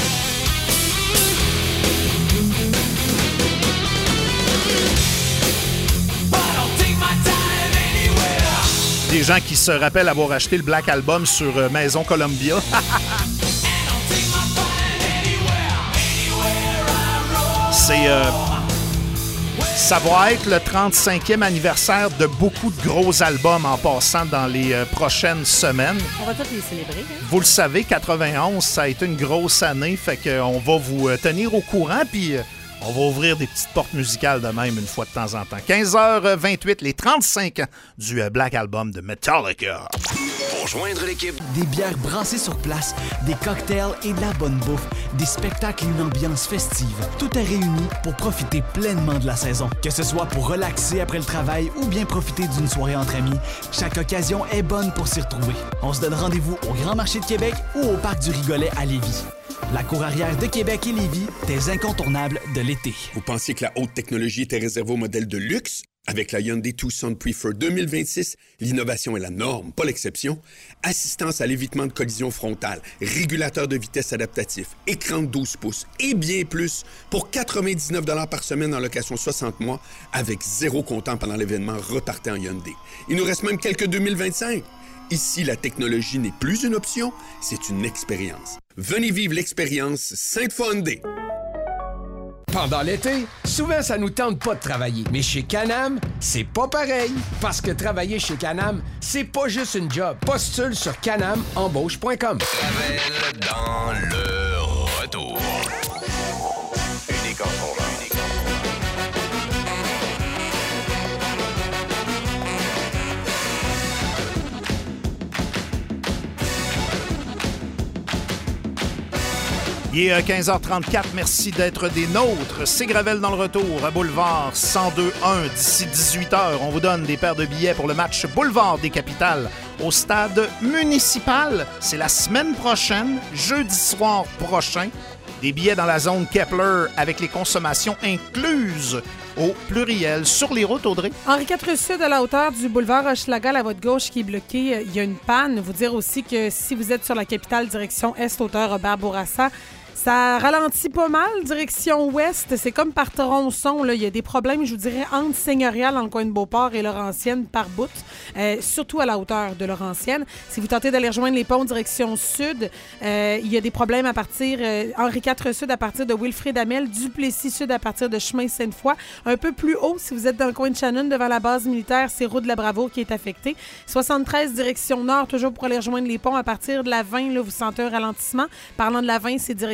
Des gens qui se rappellent avoir acheté le Black Album sur Maison Columbia. C'est, euh, ça va être le trente-cinquième anniversaire de beaucoup de gros albums en passant dans les euh, prochaines semaines. On va tous les célébrer. Hein? Vous le savez, quatre-vingt-onze, ça a été une grosse année, fait qu'on va vous euh, tenir au courant, puis euh, on va ouvrir des petites portes musicales de même une fois de temps en temps. quinze heures vingt-huit, les trente-cinq ans du euh, Black Album de Metallica. Pour joindre l'équipe, des bières brassées sur place, des cocktails et de la bonne bouffe, des spectacles et une ambiance festive. Tout est réuni pour profiter pleinement de la saison. Que ce soit pour relaxer après le travail ou bien profiter d'une soirée entre amis, chaque occasion est bonne pour s'y retrouver. On se donne rendez-vous au Grand Marché de Québec ou au Parc du Rigolet à Lévis. La cour arrière de Québec et Lévis, des incontournables de l'été. Vous pensiez que la haute technologie était réservée aux modèles de luxe? Avec la Hyundai Tucson Prefer deux mille vingt-six, l'innovation est la norme, pas l'exception. Assistance à l'évitement de collision frontale, régulateur de vitesse adaptatif, écran de douze pouces et bien plus pour quatre-vingt-dix-neuf dollars par semaine en location soixante mois avec zéro comptant pendant l'événement reparté en Hyundai. Il nous reste même quelques deux mille vingt-cinq. Ici, la technologie n'est plus une option, c'est une expérience. Venez vivre l'expérience Sainte-Foy Hyundai. Pendant l'été, souvent, ça nous tente pas de travailler. Mais chez Can-Am, c'est pas pareil. Parce que travailler chez Can-Am, c'est pas juste une job. Postule sur canam embauche point com. Travel dans le retour. Unique en son genre. Unique en son genre. Il est quinze heures trente-quatre, merci d'être des nôtres. C'est Gravel dans le retour à Boulevard cent deux un. D'ici dix-huit heures, on vous donne des paires de billets pour le match Boulevard des Capitales au stade municipal. C'est la semaine prochaine, jeudi soir prochain. Des billets dans la zone Kepler avec les consommations incluses au pluriel. Sur les routes, Audrey? Henri quatre Sud, à la hauteur du boulevard Hochelaga, à votre gauche qui est bloqué, il y a une panne. Vous dire aussi que si vous êtes sur la capitale direction Est, hauteur Robert Bourassa, ça ralentit pas mal, direction ouest. C'est comme par Tronçon, là. Il y a des problèmes, je vous dirais, entre Seigneurial, dans le coin de Beauport, et Laurentienne, par bout, euh, surtout à la hauteur de Laurentienne. Si vous tentez d'aller rejoindre les ponts direction sud, euh, il y a des problèmes à partir euh, Henri quatre Sud à partir de Wilfrid Hamel, Duplessis Sud à partir de Chemin Sainte-Foy. Un peu plus haut, si vous êtes dans le coin de Shannon, devant la base militaire, c'est Route de la Bravoure qui est affectée. soixante-treize direction nord, toujours pour aller rejoindre les ponts à partir de la vingt, là, vous sentez un ralentissement. Parlant de la vingt, c'est direction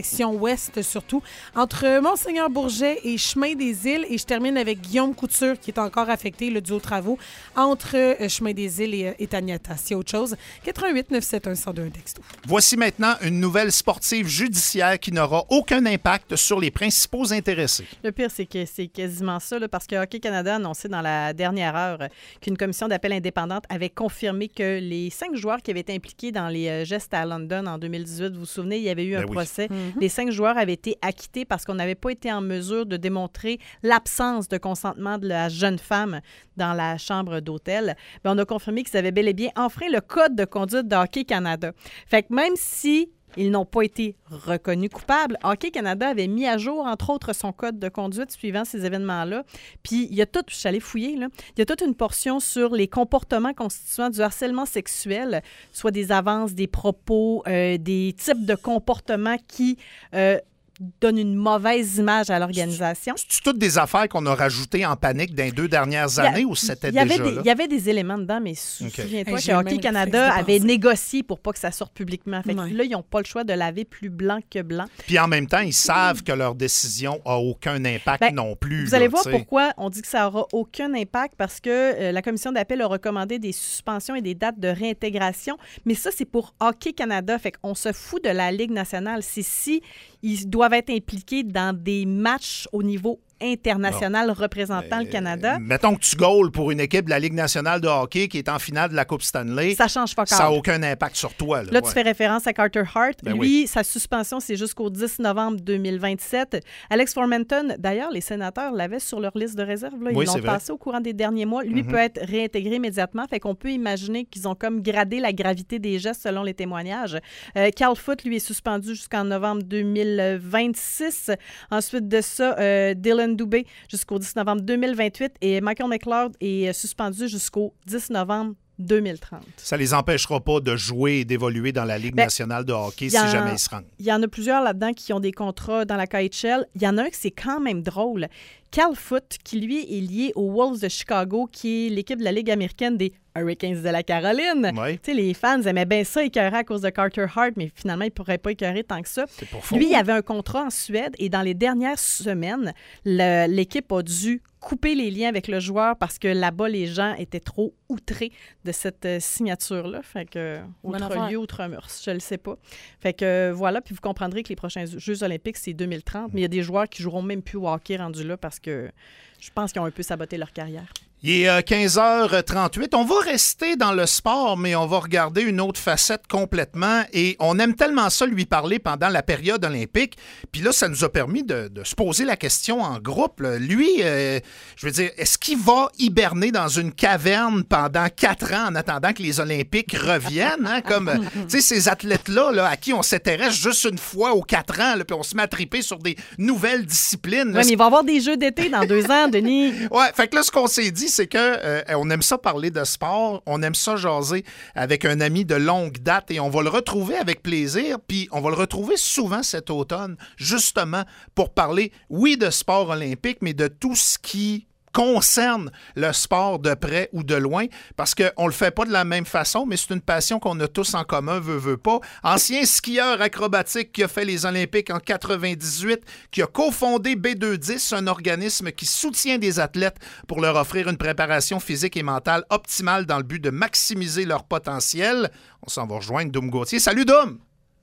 direction ouest surtout, entre Monseigneur-Bourget et Chemin des Îles. Et je termine avec Guillaume Couture, qui est encore affecté, le duo travaux, entre euh, Chemin des Îles et, euh, et Taniata. S'il y a autre chose, quatre-vingt-huit neuf sept un un deux un texto. Voici maintenant une nouvelle sportive judiciaire qui n'aura aucun impact sur les principaux intéressés. Le pire, c'est que c'est quasiment ça, là, parce que Hockey Canada a annoncé dans la dernière heure qu'une commission d'appel indépendante avait confirmé que les cinq joueurs qui avaient été impliqués dans les euh, gestes à London en deux mille dix-huit, vous vous souvenez, il y avait eu un ben oui. procès. Mm-hmm. Les cinq joueurs avaient été acquittés parce qu'on n'avait pas été en mesure de démontrer l'absence de consentement de la jeune femme dans la chambre d'hôtel. Bien, on a confirmé qu'ils avaient bel et bien enfreint le code de conduite de Hockey Canada. Fait que même si ils n'ont pas été reconnus coupables, Hockey Canada avait mis à jour, entre autres, son code de conduite suivant ces événements-là. Puis, il y a tout, je suis allée fouiller, là, il y a toute une portion sur les comportements constituant du harcèlement sexuel, soit des avances, des propos, euh, des types de comportements qui euh, donnent une mauvaise image à l'organisation. C'est toutes des affaires qu'on a rajoutées en panique dans les deux dernières années ou c'était il y avait déjà des, là? Il y avait des éléments dedans, mais sou- Okay. souviens-toi Hey, j'ai que le Hockey même Canada réflexe de avait penser. négocié pour pas que ça sorte publiquement. Fait que Ouais. là, ils n'ont pas le choix de laver plus blanc que blanc. Puis en même temps, ils savent que leur décision n'a aucun impact Ben, non plus. Vous allez là, voir t'sais. pourquoi on dit que ça n'aura aucun impact, parce que euh, la commission d'appel a recommandé des suspensions et des dates de réintégration. Mais ça, c'est pour Hockey Canada. Fait qu'on se fout de la Ligue nationale. C'est si ils doivent être impliqués dans des matchs au niveau international représentant le Canada. Mettons que tu goals pour une équipe de la Ligue nationale de hockey qui est en finale de la Coupe Stanley. Ça change pas Ça n'a aucun impact sur toi. Là, Là, ouais. tu fais référence à Carter Hart. Ben Lui, oui. sa suspension, c'est jusqu'au dix novembre deux mille vingt-sept. Alex Formenton, d'ailleurs, les sénateurs l'avaient sur leur liste de réserve. Là. Ils Oui, l'ont c'est vrai. passé au courant des derniers mois. Lui Mhm. peut être réintégré immédiatement. Fait qu'on peut imaginer qu'ils ont comme gradé la gravité des gestes selon les témoignages. Euh, Cal Foote, lui, est suspendu jusqu'en novembre deux mille vingt-six. Ensuite de ça, euh, Dylan Dubé jusqu'au dix novembre deux mille vingt-huit et Michael McLeod est suspendu jusqu'au dix novembre deux mille trente. Ça les empêchera pas de jouer et d'évoluer dans la Ligue Ben, nationale de hockey si y en- jamais ils se rendent. Il y en a plusieurs là-dedans qui ont des contrats dans la K H L. Il y en a un qui c'est quand même drôle. Cal Foote, qui lui est lié aux Wolves de Chicago, qui est l'équipe de la Ligue américaine des Hurricanes de la Caroline. Ouais. Tu sais, les fans aimaient bien ça écœurer à cause de Carter Hart, mais finalement, ils ne pourraient pas écœurer tant que ça. C'est pour faux. Lui, il avait un contrat en Suède et dans les dernières semaines, le- l'équipe a dû couper les liens avec le joueur parce que là-bas, les gens étaient trop outrés de cette euh, signature-là. Fait que, Bonne outre affaire. lieu, outre mœurs, je le sais pas. Fait que euh, voilà, puis vous comprendrez que les prochains Jeux olympiques, c'est deux mille trente, mais il y a des joueurs qui joueront même plus au hockey rendu là parce que je pense qu'ils ont un peu saboté leur carrière. Il est euh, quinze heures trente-huit. On va rester dans le sport, mais on va regarder une autre facette complètement. Et on aime tellement ça lui parler pendant la période olympique. Puis là, ça nous a permis de, de se poser la question en groupe. Là. Lui, euh, je veux dire, est-ce qu'il va hiberner dans une caverne pendant quatre ans en attendant que les Olympiques reviennent? Hein? Comme, euh, tu sais, ces athlètes-là là, à qui on s'intéresse juste une fois aux quatre ans, là, puis on se met à triper sur des nouvelles disciplines. là. Oui, mais il va y avoir des Jeux d'été dans deux ans, Denis. Ouais, fait que là, ce qu'on s'est dit, c'est que euh, on aime ça parler de sport, on aime ça jaser avec un ami de longue date et on va le retrouver avec plaisir, puis on va le retrouver souvent cet automne, justement pour parler, oui, de sport olympique, mais de tout ce qui concerne le sport de près ou de loin, parce qu'on le fait pas de la même façon, mais c'est une passion qu'on a tous en commun, veut, veut pas. Ancien skieur acrobatique qui a fait les Olympiques en quatre-vingt-dix-huit, qui a cofondé B deux dix, un organisme qui soutient des athlètes pour leur offrir une préparation physique et mentale optimale dans le but de maximiser leur potentiel. On s'en va rejoindre Doom Gauthier. Salut Doom!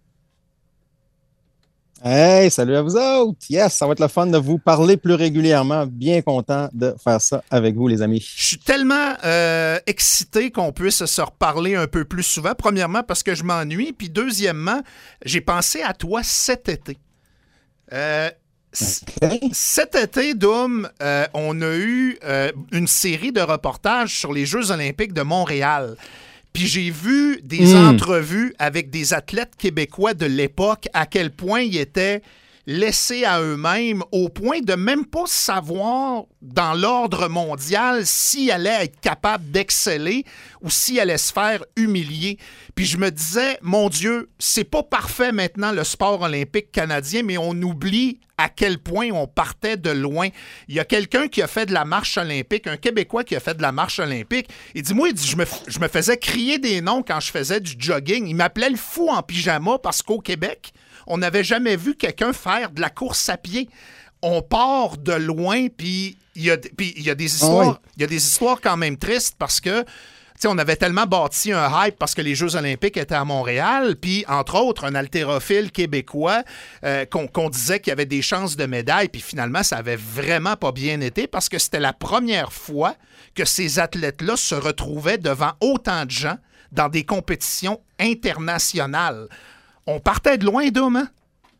Hey, salut à vous autres! Yes, ça va être le fun de vous parler plus régulièrement. Bien content de faire ça avec vous, les amis. Je suis tellement euh, excité qu'on puisse se reparler un peu plus souvent. Premièrement, parce que je m'ennuie. Puis deuxièmement, j'ai pensé à toi cet été. Euh, c- Okay. Cet été, Doom, euh, on a eu euh, une série de reportages sur les Jeux olympiques de Montréal. Puis j'ai vu des Mm. entrevues avec des athlètes québécois de l'époque, à quel point ils étaient laissés à eux-mêmes, au point de même pas savoir dans l'ordre mondial s'ils allaient être capables d'exceller ou s'ils allaient se faire humilier. Puis je me disais, mon Dieu, c'est pas parfait maintenant le sport olympique canadien, mais on oublie à quel point on partait de loin. Il y a quelqu'un qui a fait de la marche olympique, un Québécois qui a fait de la marche olympique. Il dit, moi, il dit, je me, je me faisais crier des noms quand je faisais du jogging. Il m'appelait le fou en pyjama parce qu'au Québec, on n'avait jamais vu quelqu'un faire de la course à pied. On part de loin, puis il y a, puis il y a des histoires, il y a des histoires quand même tristes parce que t'sais, on avait tellement bâti un hype parce que les Jeux olympiques étaient à Montréal, puis entre autres, un haltérophile québécois euh, qu'on, qu'on disait qu'il y avait des chances de médaille, puis finalement, ça avait vraiment pas bien été parce que c'était la première fois que ces athlètes-là se retrouvaient devant autant de gens dans des compétitions internationales. On partait de loin, Dom, hein?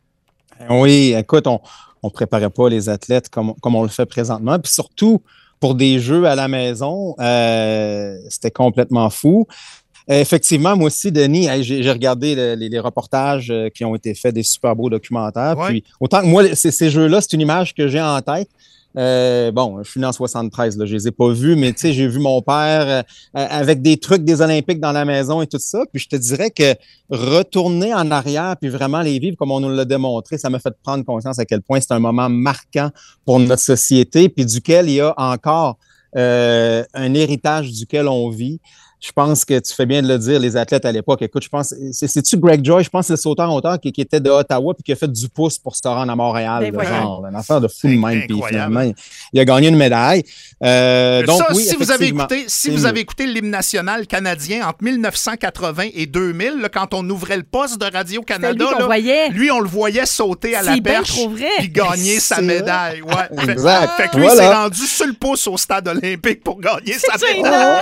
Oui, écoute, on ne préparait pas les athlètes comme, comme on le fait présentement, puis surtout, pour des jeux à la maison, euh, c'était complètement fou. Euh, effectivement, moi aussi, Denis, hey, j'ai, j'ai regardé le, les, les reportages euh, qui ont été faits, des super beaux documentaires. Ouais. Puis autant que moi, ces, ces jeux-là, c'est une image que j'ai en tête. Euh, bon, je suis né en soixante-treize, là, je les ai pas vus, mais tu sais, j'ai vu mon père euh, avec des trucs des Olympiques dans la maison et tout ça. Puis je te dirais que retourner en arrière puis vraiment les vivre comme on nous l'a démontré, ça m'a fait prendre conscience à quel point c'est un moment marquant pour notre société puis duquel il y a encore euh, un héritage duquel on vit. Je pense que tu fais bien de le dire, les athlètes à l'époque. Écoute, je pense, c'est, c'est-tu Greg Joy, je pense que c'est le sauteur-auteur qui, qui était de Ottawa puis qui a fait du pouce pour se rendre à Montréal. Là, genre, une affaire de fou de même. Puis finalement, il, il a gagné une médaille. Euh, donc, ça, oui, si vous avez écouté, si vous mieux. avez écouté l'hymne national canadien entre dix-neuf cent quatre-vingts et deux mille, là, quand on ouvrait le poste de Radio-Canada, lui, là, voyait. lui, on le voyait sauter à c'est la perche puis gagner sa médaille. Ouais. Exact. Fait, fait que lui, voilà. il s'est rendu sur le pouce au stade olympique pour gagner sa médaille.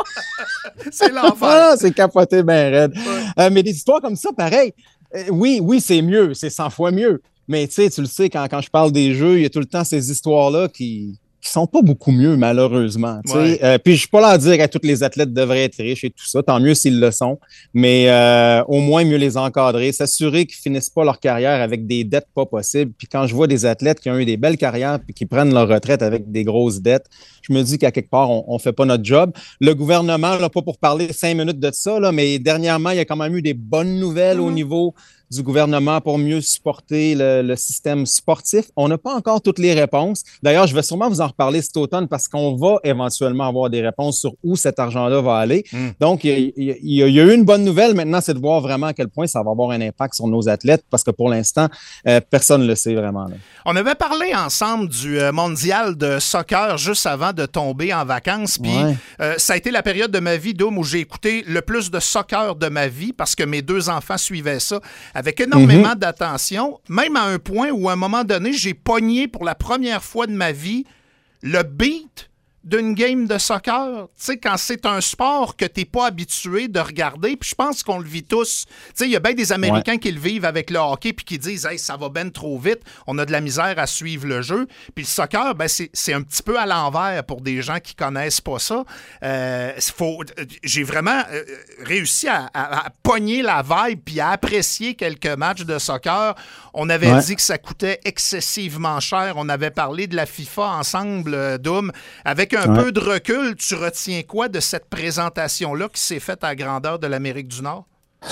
C'est l'enfer. Ah, c'est capoté bien raide. Ouais. Euh, mais des histoires comme ça, pareil. Euh, oui, oui, c'est mieux. C'est cent fois mieux. Mais tu sais, tu le sais, quand, quand je parle des jeux, il y a tout le temps ces histoires-là qui qui sont pas beaucoup mieux, malheureusement. Ouais. Euh, puis je suis pas là à dire que tous les athlètes devraient être riches et tout ça. Tant mieux s'ils le sont. Mais euh, au moins, mieux les encadrer. S'assurer qu'ils finissent pas leur carrière avec des dettes pas possibles. Puis quand je vois des athlètes qui ont eu des belles carrières puis qui prennent leur retraite avec des grosses dettes, je me dis qu'à quelque part, on, on fait pas notre job. Le gouvernement, là, pas pour parler cinq minutes de ça, là, mais dernièrement, il y a quand même eu des bonnes nouvelles mmh. au niveau du gouvernement pour mieux supporter le, le système sportif. On n'a pas encore toutes les réponses. D'ailleurs, je vais sûrement vous en reparler cet automne parce qu'on va éventuellement avoir des réponses sur où cet argent-là va aller. Mm. Donc, il y, y, y a eu une bonne nouvelle. Maintenant, c'est de voir vraiment à quel point ça va avoir un impact sur nos athlètes parce que pour l'instant, euh, personne ne le sait vraiment. Là. On avait parlé ensemble du euh, mondial de soccer juste avant de tomber en vacances. Puis, ouais. euh, ça a été la période de ma vie, Dom, où j'ai écouté le plus de soccer de ma vie parce que mes deux enfants suivaient ça avec énormément mm-hmm. d'attention, même à un point où, à un moment donné, j'ai pogné pour la première fois de ma vie le beat d'une game de soccer. Tu sais, quand c'est un sport que t'es pas habitué de regarder, puis je pense qu'on le vit tous. Tu sais, il y a bien des Américains ouais. qui le vivent avec le hockey puis qui disent « Hey, ça va ben trop vite, on a de la misère à suivre le jeu. » Puis le soccer, ben c'est, c'est un petit peu à l'envers pour des gens qui connaissent pas ça. Euh, faut, j'ai vraiment euh, réussi à, à, à pogner la vibe puis à apprécier quelques matchs de soccer. On avait ouais. dit que ça coûtait excessivement cher. On avait parlé de la FIFA ensemble, euh, Doom, avec un ouais. peu de recul, tu retiens quoi de cette présentation-là qui s'est faite à la grandeur de l'Amérique du Nord?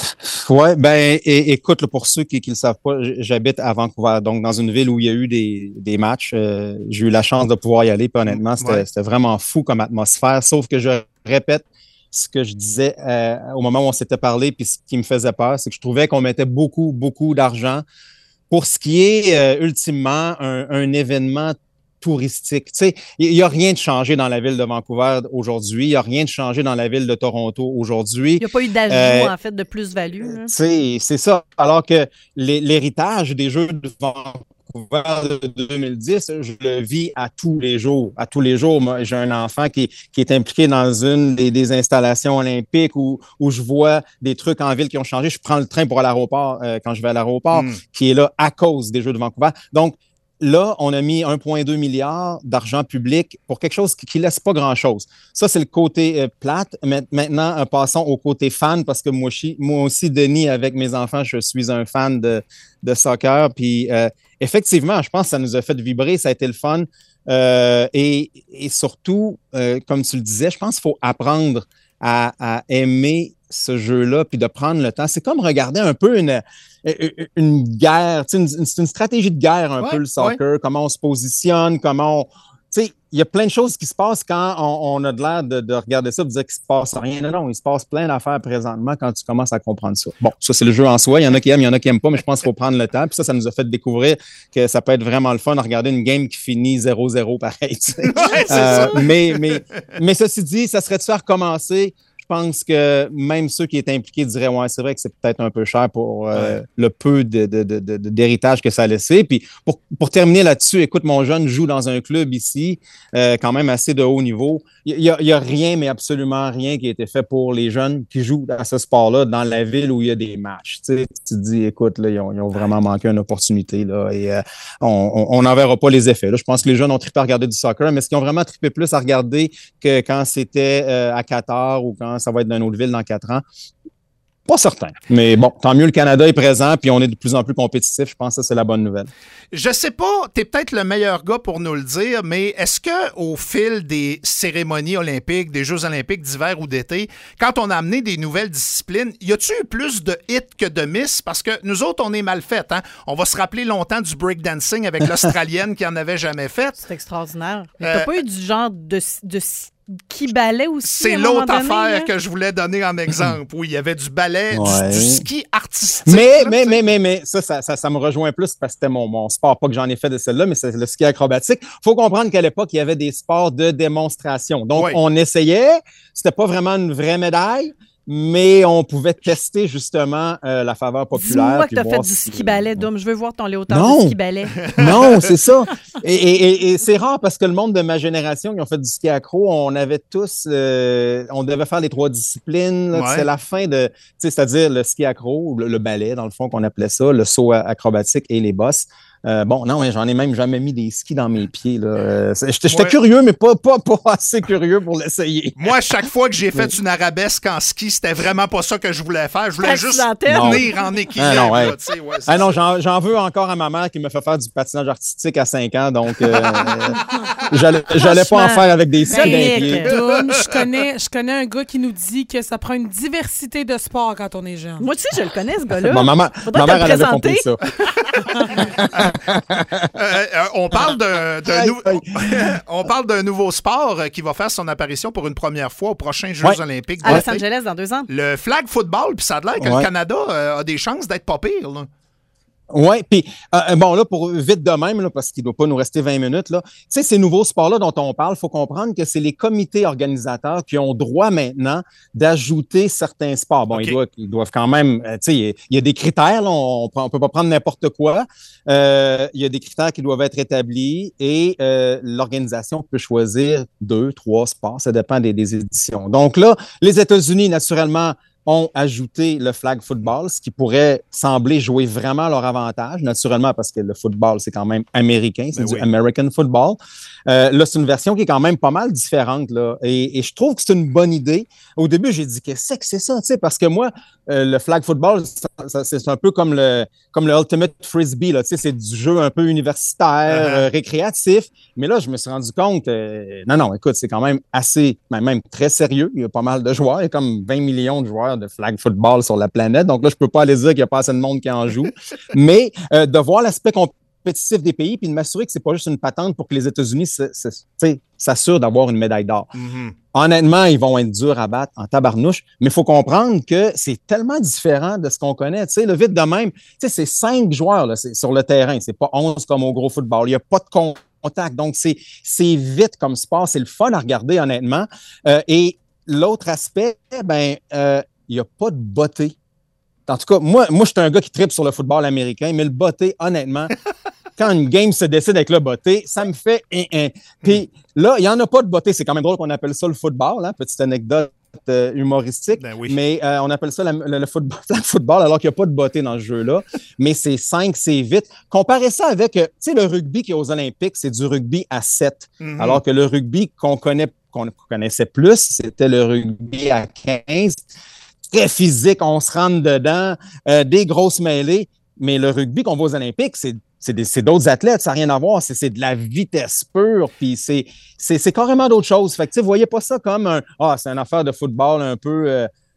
Oui, ben et, écoute, là, pour ceux qui ne le savent pas, j'habite à Vancouver, donc dans une ville où il y a eu des, des matchs. Euh, j'ai eu la chance de pouvoir y aller, puis honnêtement, c'était, ouais. c'était vraiment fou comme atmosphère, sauf que je répète ce que je disais euh, au moment où on s'était parlé, puis ce qui me faisait peur, c'est que je trouvais qu'on mettait beaucoup, beaucoup d'argent pour ce qui est euh, ultimement un, un événement touristique. Tu sais, il n'y a rien de changé dans la ville de Vancouver aujourd'hui. Il n'y a rien de changé dans la ville de Toronto aujourd'hui. Il n'y a pas eu d'ajout, euh, en fait, de plus-value. Hein. Tu sais, c'est ça. Alors que l'héritage des Jeux de Vancouver de deux mille dix, je le vis à tous les jours. À tous les jours, moi, j'ai un enfant qui, qui est impliqué dans une des, des installations olympiques où, où je vois des trucs en ville qui ont changé. Je prends le train pour aller à l'aéroport euh, quand je vais à l'aéroport, mm. qui est là à cause des Jeux de Vancouver. Donc, là, on a mis un virgule deux milliard d'argent public pour quelque chose qui ne laisse pas grand-chose. Ça, c'est le côté euh, plate. Maintenant, euh, passons au côté fan, parce que moi, moi aussi, Denis, avec mes enfants, je suis un fan de, de soccer. Puis, euh, effectivement, je pense que ça nous a fait vibrer, ça a été le fun. Euh, et, et surtout, euh, comme tu le disais, je pense qu'il faut apprendre à, à aimer ce jeu-là, puis de prendre le temps. C'est comme regarder un peu une, une guerre, une, c'est une stratégie de guerre un ouais, peu le soccer, ouais. comment on se positionne, comment on... Tu sais, il y a plein de choses qui se passent quand on, on a de l'air de, de regarder ça et de dire qu'il se passe rien. Non, non, il se passe plein d'affaires présentement quand tu commences à comprendre ça. Bon, ça, c'est le jeu en soi. Il y en a qui aiment, il y en a qui n'aiment pas, mais je pense qu'il faut prendre le temps. Puis ça, ça nous a fait découvrir que ça peut être vraiment le fun de regarder une game qui finit zéro zéro pareil. Tu sais. euh, mais, mais, mais ceci dit, ça serait-tu à recommencer? Je pense que même ceux qui étaient impliqués diraient ouais, c'est vrai que c'est peut-être un peu cher pour euh, ouais. le peu de, de, de, de, d'héritage que ça a laissé. Puis pour, pour terminer là-dessus, écoute, mon jeune joue dans un club ici, euh, quand même assez de haut niveau. Il n'y a, il y a rien, mais absolument rien qui a été fait pour les jeunes qui jouent à ce sport-là dans la ville où il y a des matchs. Tu sais, tu te dis, écoute, là, ils ont, ils ont vraiment manqué une opportunité là, et euh, on n'en verra pas les effets. Là. Je pense que les jeunes ont trippé à regarder du soccer, mais est-ce qu'ils ont vraiment trippé plus à regarder que quand c'était euh, à Qatar ou quand ça va être dans une autre ville dans quatre ans? Pas certain. Mais bon, tant mieux, le Canada est présent puis on est de plus en plus compétitif. Je pense que ça, c'est la bonne nouvelle. Je sais pas, t'es peut-être le meilleur gars pour nous le dire, mais est-ce que au fil des cérémonies olympiques, des Jeux olympiques d'hiver ou d'été, quand on a amené des nouvelles disciplines, y a-tu eu plus de hits que de miss? Parce que nous autres, on est mal fait. Hein? On va se rappeler longtemps du breakdancing avec l'Australienne qui en avait jamais fait. C'est extraordinaire. Mais t'as euh, pas eu du genre de... de... qui balait aussi. C'est l'autre donné, affaire hein? que je voulais donner en exemple. Oui, il y avait du ballet, ouais. du, du ski artistique. Mais, là, mais, mais, mais, mais, ça, ça, ça, ça me rejoint plus parce que c'était mon, mon sport. Pas que j'en ai fait de celle-là, mais c'est le ski acrobatique. Il faut comprendre qu'à l'époque, il y avait des sports de démonstration. Donc, oui. on essayait. C'était pas vraiment une vraie médaille. Mais on pouvait tester justement euh, la faveur populaire. Dis-moi que tu as fait du ski ballet, Dom. Je veux voir ton léotard de ski ballet. Non, c'est ça. Et, et, et, et c'est rare parce que le monde de ma génération qui ont fait du ski accro, on avait tous, euh, on devait faire les trois disciplines. Là, ouais. C'est la fin de, tu sais, c'est-à-dire le ski accro, le, le ballet dans le fond qu'on appelait ça, le saut acrobatique et les bosses. Euh, bon, non, j'en ai même jamais mis des skis dans mes pieds. Là. J'étais, j'étais curieux, mais pas, pas, pas assez curieux pour l'essayer. Moi, chaque fois que j'ai fait une arabesque en ski, c'était vraiment pas ça que je voulais faire. Je voulais juste tenir en équilibre. Ah non, ouais. Là, ouais, ah non j'en, j'en veux encore à ma mère qui me fait faire du patinage artistique à cinq ans, donc euh, j'allais, j'allais pas en faire avec des skis dans les pieds. Je connais, je connais un gars qui nous dit que ça prend une diversité de sports quand on est jeune. Moi aussi, je le connais, ce gars-là. Bon, maman, ma mère, elle avait compris ça. euh, on parle d'un, d'un nou... on parle d'un nouveau sport qui va faire son apparition pour une première fois aux prochains Jeux ouais. olympiques. À Los Angeles dans deux ans. Le flag football, puis ça a l'air que ouais. le Canada euh, a des chances d'être pas pire. Là. Oui, puis euh, bon, là, pour vite de même, là, parce qu'il ne doit pas nous rester vingt minutes, là, tu sais, ces nouveaux sports-là dont on parle, il faut comprendre que c'est les comités organisateurs qui ont droit maintenant d'ajouter certains sports. Bon, okay. ils, doivent, ils doivent quand même, tu sais, il y a des critères, là, on ne peut pas prendre n'importe quoi. Euh, il y a des critères qui doivent être établis et euh, l'organisation peut choisir deux, trois sports, ça dépend des, des éditions. Donc là, les États-Unis, naturellement, ont ajouté le flag football, ce qui pourrait sembler jouer vraiment leur avantage, naturellement, parce que le football, c'est quand même américain, c'est ben du oui. American football. Euh, là, c'est une version qui est quand même pas mal différente, là, et, et je trouve que c'est une bonne idée. Au début, j'ai dit, qu'est-ce que c'est ça, tu sais, parce que moi, euh, le flag football, ça, ça, c'est un peu comme le, comme le Ultimate Frisbee, là, tu sais, c'est du jeu un peu universitaire, uh-huh. euh, récréatif, mais là, je me suis rendu compte, euh, non, non, écoute, c'est quand même assez, même très sérieux, il y a pas mal de joueurs, il y a comme vingt millions de joueurs de flag football sur la planète. Donc là, je peux pas aller dire qu'il n'y a pas assez de monde qui en joue. Mais euh, de voir l'aspect compétitif des pays puis de m'assurer que c'est pas juste une patente pour que les États-Unis se, se, s'assurent d'avoir une médaille d'or. Mm-hmm. Honnêtement, ils vont être durs à battre en tabarnouche, mais il faut comprendre que c'est tellement différent de ce qu'on connaît. Tu sais, le vite de même, tu sais, c'est cinq joueurs là, c'est sur le terrain. C'est pas onze comme au gros football. Il n'y a pas de contact. Donc, c'est, c'est vite comme sport. C'est le fun à regarder, honnêtement. Euh, et l'autre aspect, ben, euh, il n'y a pas de botté. En tout cas, moi, moi je suis un gars qui tripe sur le football américain, mais le botté, honnêtement, quand une game se décide avec le botté, ça me fait un, un. Puis là, il n'y en a pas de botté. C'est quand même drôle qu'on appelle ça le football, hein? Petite anecdote euh, humoristique. Ben oui. Mais euh, on appelle ça la, le, le football, le football, alors qu'il n'y a pas de botté dans ce jeu-là. Mais c'est cinq, c'est vite. Comparez ça avec, tu sais, le rugby qui est aux Olympiques, c'est du rugby à sept. Mm-hmm. Alors que le rugby qu'on connaît, qu'on connaissait plus, c'était le rugby à quinze. Très physique, on se rentre dedans, euh, des grosses mêlées. Mais le rugby qu'on voit aux Olympiques, c'est, c'est, des, c'est d'autres athlètes, ça n'a rien à voir. C'est, c'est de la vitesse pure, puis c'est, c'est, c'est carrément d'autres choses. Fait que, tu sais, vous voyez pas ça comme un, ah, c'est une affaire de football un peu, euh,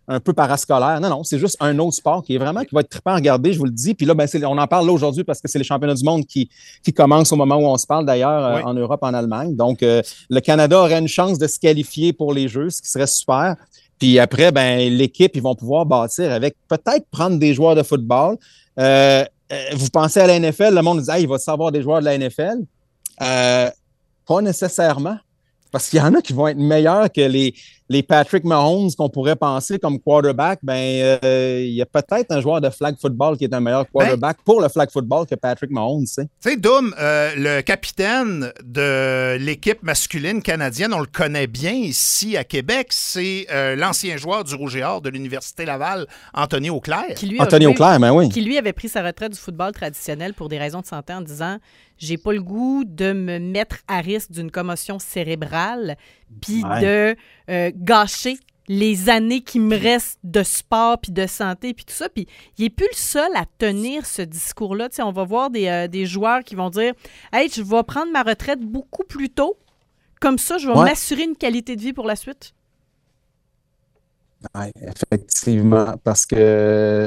un peu parascolaire. Non, non, c'est juste un autre sport qui est vraiment, qui va être trippant à regarder, je vous le dis. Puis là, ben, c'est, on en parle là aujourd'hui parce que c'est les championnats du monde qui, qui commencent au moment où on se parle, d'ailleurs, Oui. euh, en Europe, en Allemagne. Donc, euh, le Canada aurait une chance de se qualifier pour les Jeux, ce qui serait super. Puis après, ben, l'équipe, ils vont pouvoir bâtir avec peut-être prendre des joueurs de football. Euh, euh, vous pensez à la N F L, le monde dit, ah, il va savoir des joueurs de la N F L. Euh, pas nécessairement. Parce qu'il y en a qui vont être meilleurs que les, les Patrick Mahomes qu'on pourrait penser comme quarterback. Ben, euh, il y a peut-être un joueur de flag football qui est un meilleur quarterback ben, pour le flag football que Patrick Mahomes. Tu sais, Doom, euh, le capitaine de l'équipe masculine canadienne, on le connaît bien ici à Québec, c'est euh, l'ancien joueur du Rouge et Or de l'Université Laval, Anthony Auclair. Qui lui Anthony joué, Auclair, ben oui. Qui lui avait pris sa retraite du football traditionnel pour des raisons de santé en disant « J'ai pas le goût de me mettre à risque d'une commotion cérébrale puis ouais. de euh, gâcher les années qui me restent de sport puis de santé puis tout ça. » Puis il n'est plus le seul à tenir ce discours-là. Tu sais, on va voir des, euh, des joueurs qui vont dire « Hey, je vais prendre ma retraite beaucoup plus tôt. Comme ça, je vais ouais. m'assurer une qualité de vie pour la suite. » Oui, effectivement, parce que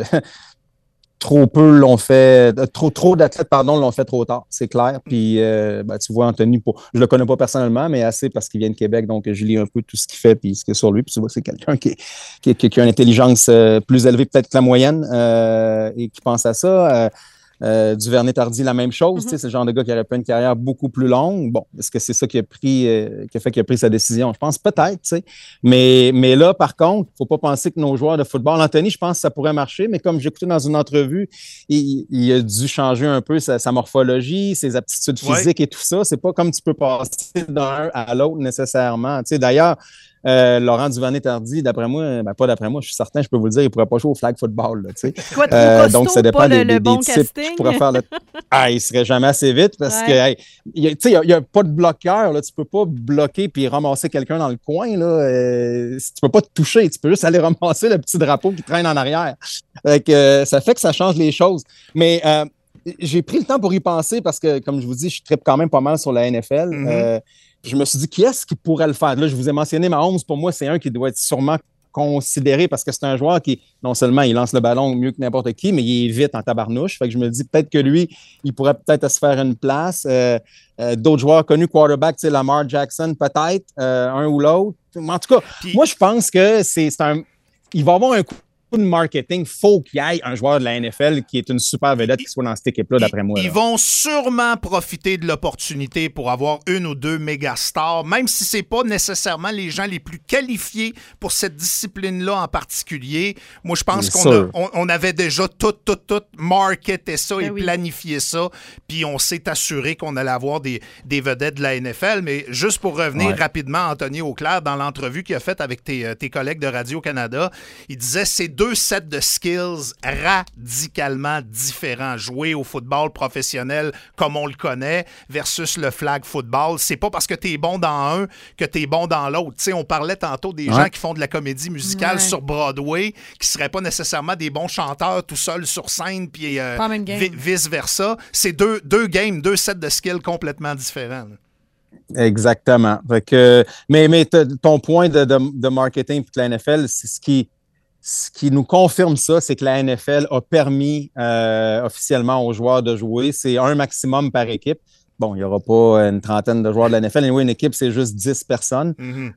trop peu l'ont fait, trop, trop d'athlètes, pardon, l'ont fait trop tard, c'est clair. Puis, euh, ben, tu vois, Anthony, pour, je le connais pas personnellement, mais assez parce qu'il vient de Québec, donc je lis un peu tout ce qu'il fait puis ce qu'il y a sur lui. Puis tu vois, c'est quelqu'un qui, qui, qui, qui a une intelligence euh, plus élevée peut-être que la moyenne euh, et qui pense à ça. Euh, Euh, Duvernay-Tardy, la même chose. Mm-hmm. C'est le genre de gars qui aurait pu une carrière beaucoup plus longue. Bon, est-ce que c'est ça qui a pris, euh, qui a fait qu'il a pris sa décision? Je pense peut-être, tu sais. Mais, mais là, par contre, il ne faut pas penser que nos joueurs de football, Anthony, je pense que ça pourrait marcher, mais comme j'écoutais dans une entrevue, il, il a dû changer un peu sa, sa morphologie, ses aptitudes physiques ouais. et tout ça. C'est pas comme tu peux passer d'un à l'autre nécessairement. Tu sais, d'ailleurs, Euh, Laurent Duvernay-Tardy, d'après moi, ben pas d'après moi, je suis certain, je peux vous le dire, il ne pourrait pas jouer au flag football. Là, Quoi, euh, costaud, donc, ça dépend pas des, le, des, le bon des types casting. qui pourraient faire le... Ah, il ne serait jamais assez vite parce ouais. que, hey, il n'y a, a pas de bloqueur. Là, tu ne peux pas bloquer puis ramasser quelqu'un dans le coin. Là, euh, tu ne peux pas te toucher. Tu peux juste aller ramasser le petit drapeau qui traîne en arrière. Donc, euh, ça fait que ça change les choses. Mais euh, j'ai pris le temps pour y penser parce que, comme je vous dis, je trippe quand même pas mal sur la N F L. Mm-hmm. euh, Je me suis dit, qui est-ce qui pourrait le faire? Là, je vous ai mentionné Mahomes. Pour moi, c'est un qui doit être sûrement considéré parce que c'est un joueur qui, non seulement il lance le ballon mieux que n'importe qui, mais il est vite en tabarnouche. Fait que je me dis peut-être que lui, il pourrait peut-être se faire une place. Euh, euh, d'autres joueurs connus, quarterback, tu sais, Lamar Jackson, peut-être, euh, un ou l'autre. En tout cas, Puis, moi, je pense que c'est, c'est un... Il va avoir un coup de marketing, il faut qu'il y ait un joueur de la N F L qui est une super vedette qui soit dans cette équipe-là, d'après moi. Là. Ils vont sûrement profiter de l'opportunité pour avoir une ou deux méga stars, même si c'est pas nécessairement les gens les plus qualifiés pour cette discipline-là en particulier. Moi, je pense Bien qu'on a, on, on avait déjà tout, tout, tout marketé ça et oui. planifié ça, puis on s'est assuré qu'on allait avoir des, des vedettes de la N F L. Mais juste pour revenir ouais. rapidement, Anthony Auclair, dans l'entrevue qu'il a faite avec tes, tes collègues de Radio-Canada, il disait c'est deux sets de skills radicalement différents. Jouer au football professionnel comme on le connaît versus le flag football, c'est pas parce que t'es bon dans un que t'es bon dans l'autre. T'sais, on parlait tantôt des ouais. gens qui font de la comédie musicale ouais. sur Broadway, qui seraient pas nécessairement des bons chanteurs tout seuls sur scène, puis euh, vi- vice-versa. C'est deux, deux games, deux sets de skills complètement différents. Là. Exactement. Fait que, mais, mais ton point de, de, de marketing pour la N F L, c'est ce qui Ce qui nous confirme ça, c'est que la N F L a permis euh, officiellement aux joueurs de jouer. C'est un maximum par équipe. Bon, il n'y aura pas une trentaine de joueurs de la N F L. Anyway, une équipe, c'est juste dix personnes. Mm-hmm.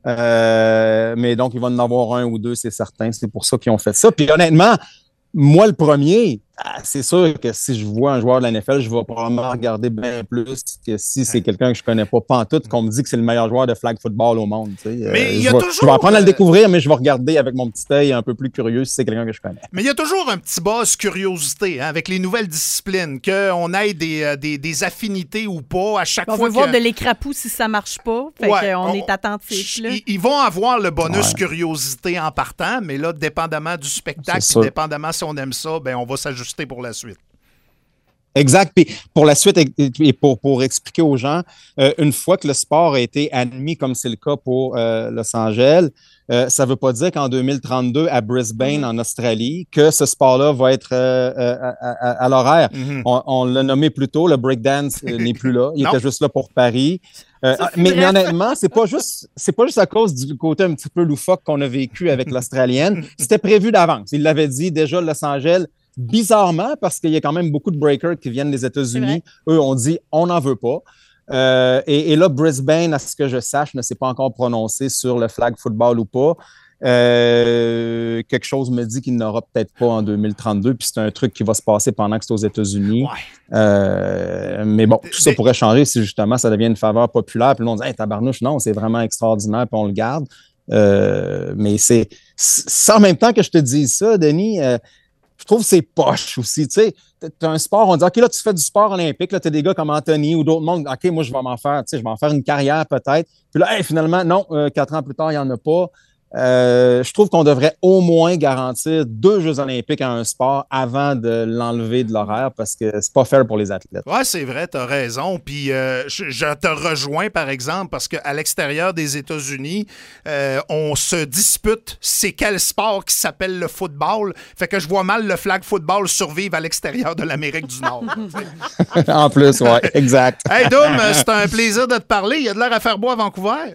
Euh, mais donc, il va en avoir un ou deux, c'est certain. C'est pour ça qu'ils ont fait ça. Puis honnêtement, moi, le premier, c'est sûr que si je vois un joueur de la N F L, je vais probablement regarder bien plus que si c'est quelqu'un que je connais pas pantoute, qu'on me dit que c'est le meilleur joueur de flag football au monde. Tu sais. Mais euh, il y je, a vais, toujours, je vais apprendre à le découvrir, mais je vais regarder avec mon petit œil un peu plus curieux si c'est quelqu'un que je connais. Mais il y a toujours un petit buzz curiosité hein, avec les nouvelles disciplines, qu'on ait des, des, des affinités ou pas à chaque on fois. On veut que... voir de l'écrapou si ça marche pas. Fait ouais, qu'on on, est attentif. Là. Ils, ils vont avoir le bonus ouais. curiosité en partant, mais là, dépendamment du spectacle, dépendamment si on aime ça, ben on va s'ajuster pour la suite. Exact. Puis pour la suite et pour, pour expliquer aux gens, euh, une fois que le sport a été admis, comme c'est le cas pour euh, Los Angeles, euh, ça ne veut pas dire qu'en deux mille trente-deux, à Brisbane, mm-hmm. en Australie, que ce sport-là va être euh, à, à, à l'horaire. Mm-hmm. On, on l'a nommé plus tôt, le breakdance euh, n'est plus là. Il était juste là pour Paris. Euh, mais, mais honnêtement, c'est pas juste, c'est pas juste à cause du côté un petit peu loufoque qu'on a vécu avec l'Australienne. C'était prévu d'avance. Il l'avait dit déjà, Los Angeles. Bizarrement, parce qu'il y a quand même beaucoup de breakers qui viennent des États-Unis. Eux ont dit on n'en veut pas. Euh, et, et là, Brisbane, à ce que je sache, ne s'est pas encore prononcé sur le flag football ou pas. Euh, quelque chose me dit qu'il n'aura peut-être pas en deux mille trente-deux, puis c'est un truc qui va se passer pendant que c'est aux États-Unis. Ouais. Euh, mais bon, tout ça pourrait changer si justement ça devient une faveur populaire. Puis là, on dit hey, tabarnouche, non, c'est vraiment extraordinaire, puis on le garde. Euh, mais c'est, c'est en même temps que je te dis ça, Denis. Euh, Je trouve que c'est poche aussi. Tu sais, tu as un sport, on dit, OK, là, tu fais du sport olympique, là, tu as des gars comme Anthony ou d'autres mondes. OK, moi, je vais m'en faire, tu sais, je vais en faire une carrière peut-être. Puis là, hey, finalement, non, euh, quatre ans plus tard, il n'y en a pas. Euh, je trouve qu'on devrait au moins garantir deux Jeux olympiques à un sport avant de l'enlever de l'horaire parce que c'est pas fair pour les athlètes. Oui, c'est vrai, tu as raison. Puis euh, je, je te rejoins, par exemple, parce qu'à l'extérieur des États-Unis, euh, on se dispute c'est quel sport qui s'appelle le football. Fait que je vois mal le flag football survivre à l'extérieur de l'Amérique du Nord. En plus, oui, exact. Hey, Doom, c'est un plaisir de te parler. Il y a de l'air à faire beau à Vancouver.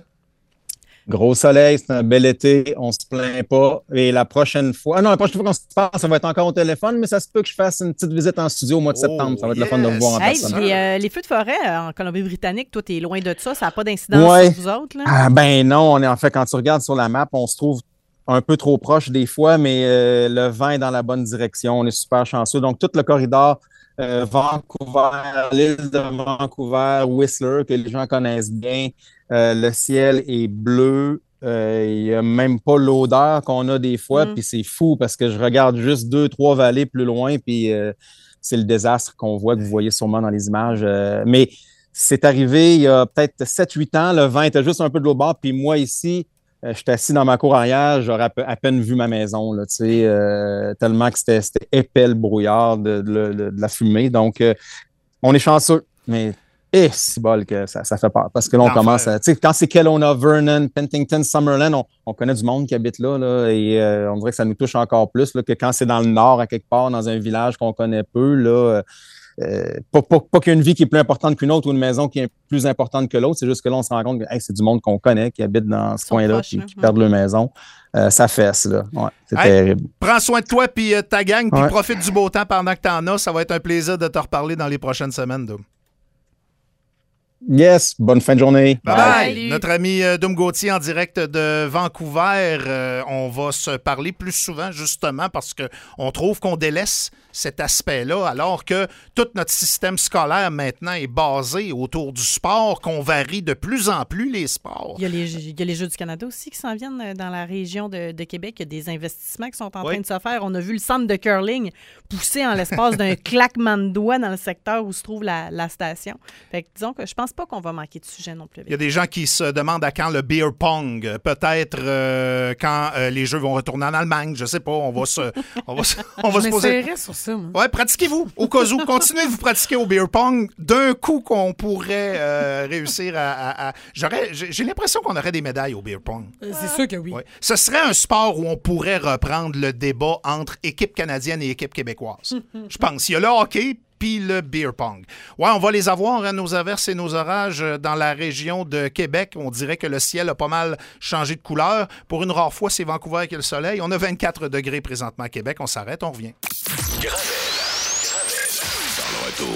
Gros soleil, c'est un bel été, on se plaint pas. Et la prochaine fois, ah non, la prochaine fois qu'on se parle, ça va être encore au téléphone, mais ça se peut que je fasse une petite visite en studio au mois de septembre. Ça va être yes. le fun de vous voir en hey, personne. Les, euh, les feux de forêt euh, en Colombie-Britannique, toi, t'es loin de ça, ça n'a pas d'incidence ouais. sur vous autres, là? Ah, ben non, on est en fait, quand tu regardes sur la map, on se trouve un peu trop proche des fois, mais euh, le vent est dans la bonne direction. On est super chanceux. Donc, tout le corridor euh, Vancouver, l'île de Vancouver, Whistler, que les gens connaissent bien, euh, le ciel est bleu. Il euh, n'y a même pas l'odeur qu'on a des fois, mm. puis c'est fou parce que je regarde juste deux, trois vallées plus loin, puis euh, c'est le désastre qu'on voit, que vous voyez sûrement dans les images. Euh, mais c'est arrivé il y a peut-être sept huit ans, le vent était juste un peu de l'autre bord, puis moi ici, euh, j'étais assis dans ma cour arrière, j'aurais à peine vu ma maison, là, tu sais, euh, tellement que c'était, c'était épais le brouillard de, de, de, de la fumée. Donc, euh, on est chanceux, mais... Et c'est bol que ça, ça fait peur. Parce que là, on L'enfer. commence à... Tu sais, quand c'est Kelowna, Vernon, Penticton, Summerland, on, on connaît du monde qui habite là, là et euh, on dirait que ça nous touche encore plus là, que quand c'est dans le nord, à quelque part, dans un village qu'on connaît peu, là... Euh, pas, pas, pas qu'il y ait une vie qui est plus importante qu'une autre ou une maison qui est plus importante que l'autre, c'est juste que là, on se rend compte que hey, c'est du monde qu'on connaît, qui habite dans ce coin-là, proches, qui, qui perdent leur maison. Euh, ça fesse, là. Ouais, c'est hey, terrible. Prends soin de toi puis euh, ta gang, puis ouais. profite du beau temps pendant que t'en as. Ça va être un plaisir de te reparler dans les prochaines semaines, Doom. Yes, bonne fin de journée. Bye bye. bye. Notre ami euh, Doom Gauthier en direct de Vancouver. Euh, on va se parler plus souvent justement parce qu'on trouve qu'on délaisse cet aspect-là alors que tout notre système scolaire maintenant est basé autour du sport, qu'on varie de plus en plus les sports. Il y a les, il y a les Jeux du Canada aussi qui s'en viennent dans la région de, de Québec. Il y a des investissements qui sont en oui. train de se faire. On a vu le centre de curling pousser en l'espace d'un claquement de doigts dans le secteur où se trouve la, la station. Fait que disons que je pense pas qu'on va manquer de sujet non plus. Il y a des gens qui se demandent à quand le beer pong. Peut-être euh, quand euh, les Jeux vont retourner en Allemagne. Je sais pas. On va se, on va se, on va je se poser. Sur ça, moi. Ouais, pratiquez-vous au cas où. Continuez de vous pratiquer au beer pong. D'un coup, qu'on pourrait euh, réussir à. à, à... J'aurais, j'ai, j'ai l'impression qu'on aurait des médailles au beer pong. C'est sûr que oui. Ouais. Ce serait un sport où on pourrait reprendre le débat entre équipe canadienne et équipe québécoise. Je pense. Il y a le hockey. Puis le beer pong. Ouais, on va les avoir, hein, nos averses et nos orages dans la région de Québec. On dirait que le ciel a pas mal changé de couleur. Pour une rare fois, c'est Vancouver qui a le soleil. On a vingt-quatre degrés présentement à Québec. On s'arrête, on revient. Gravel.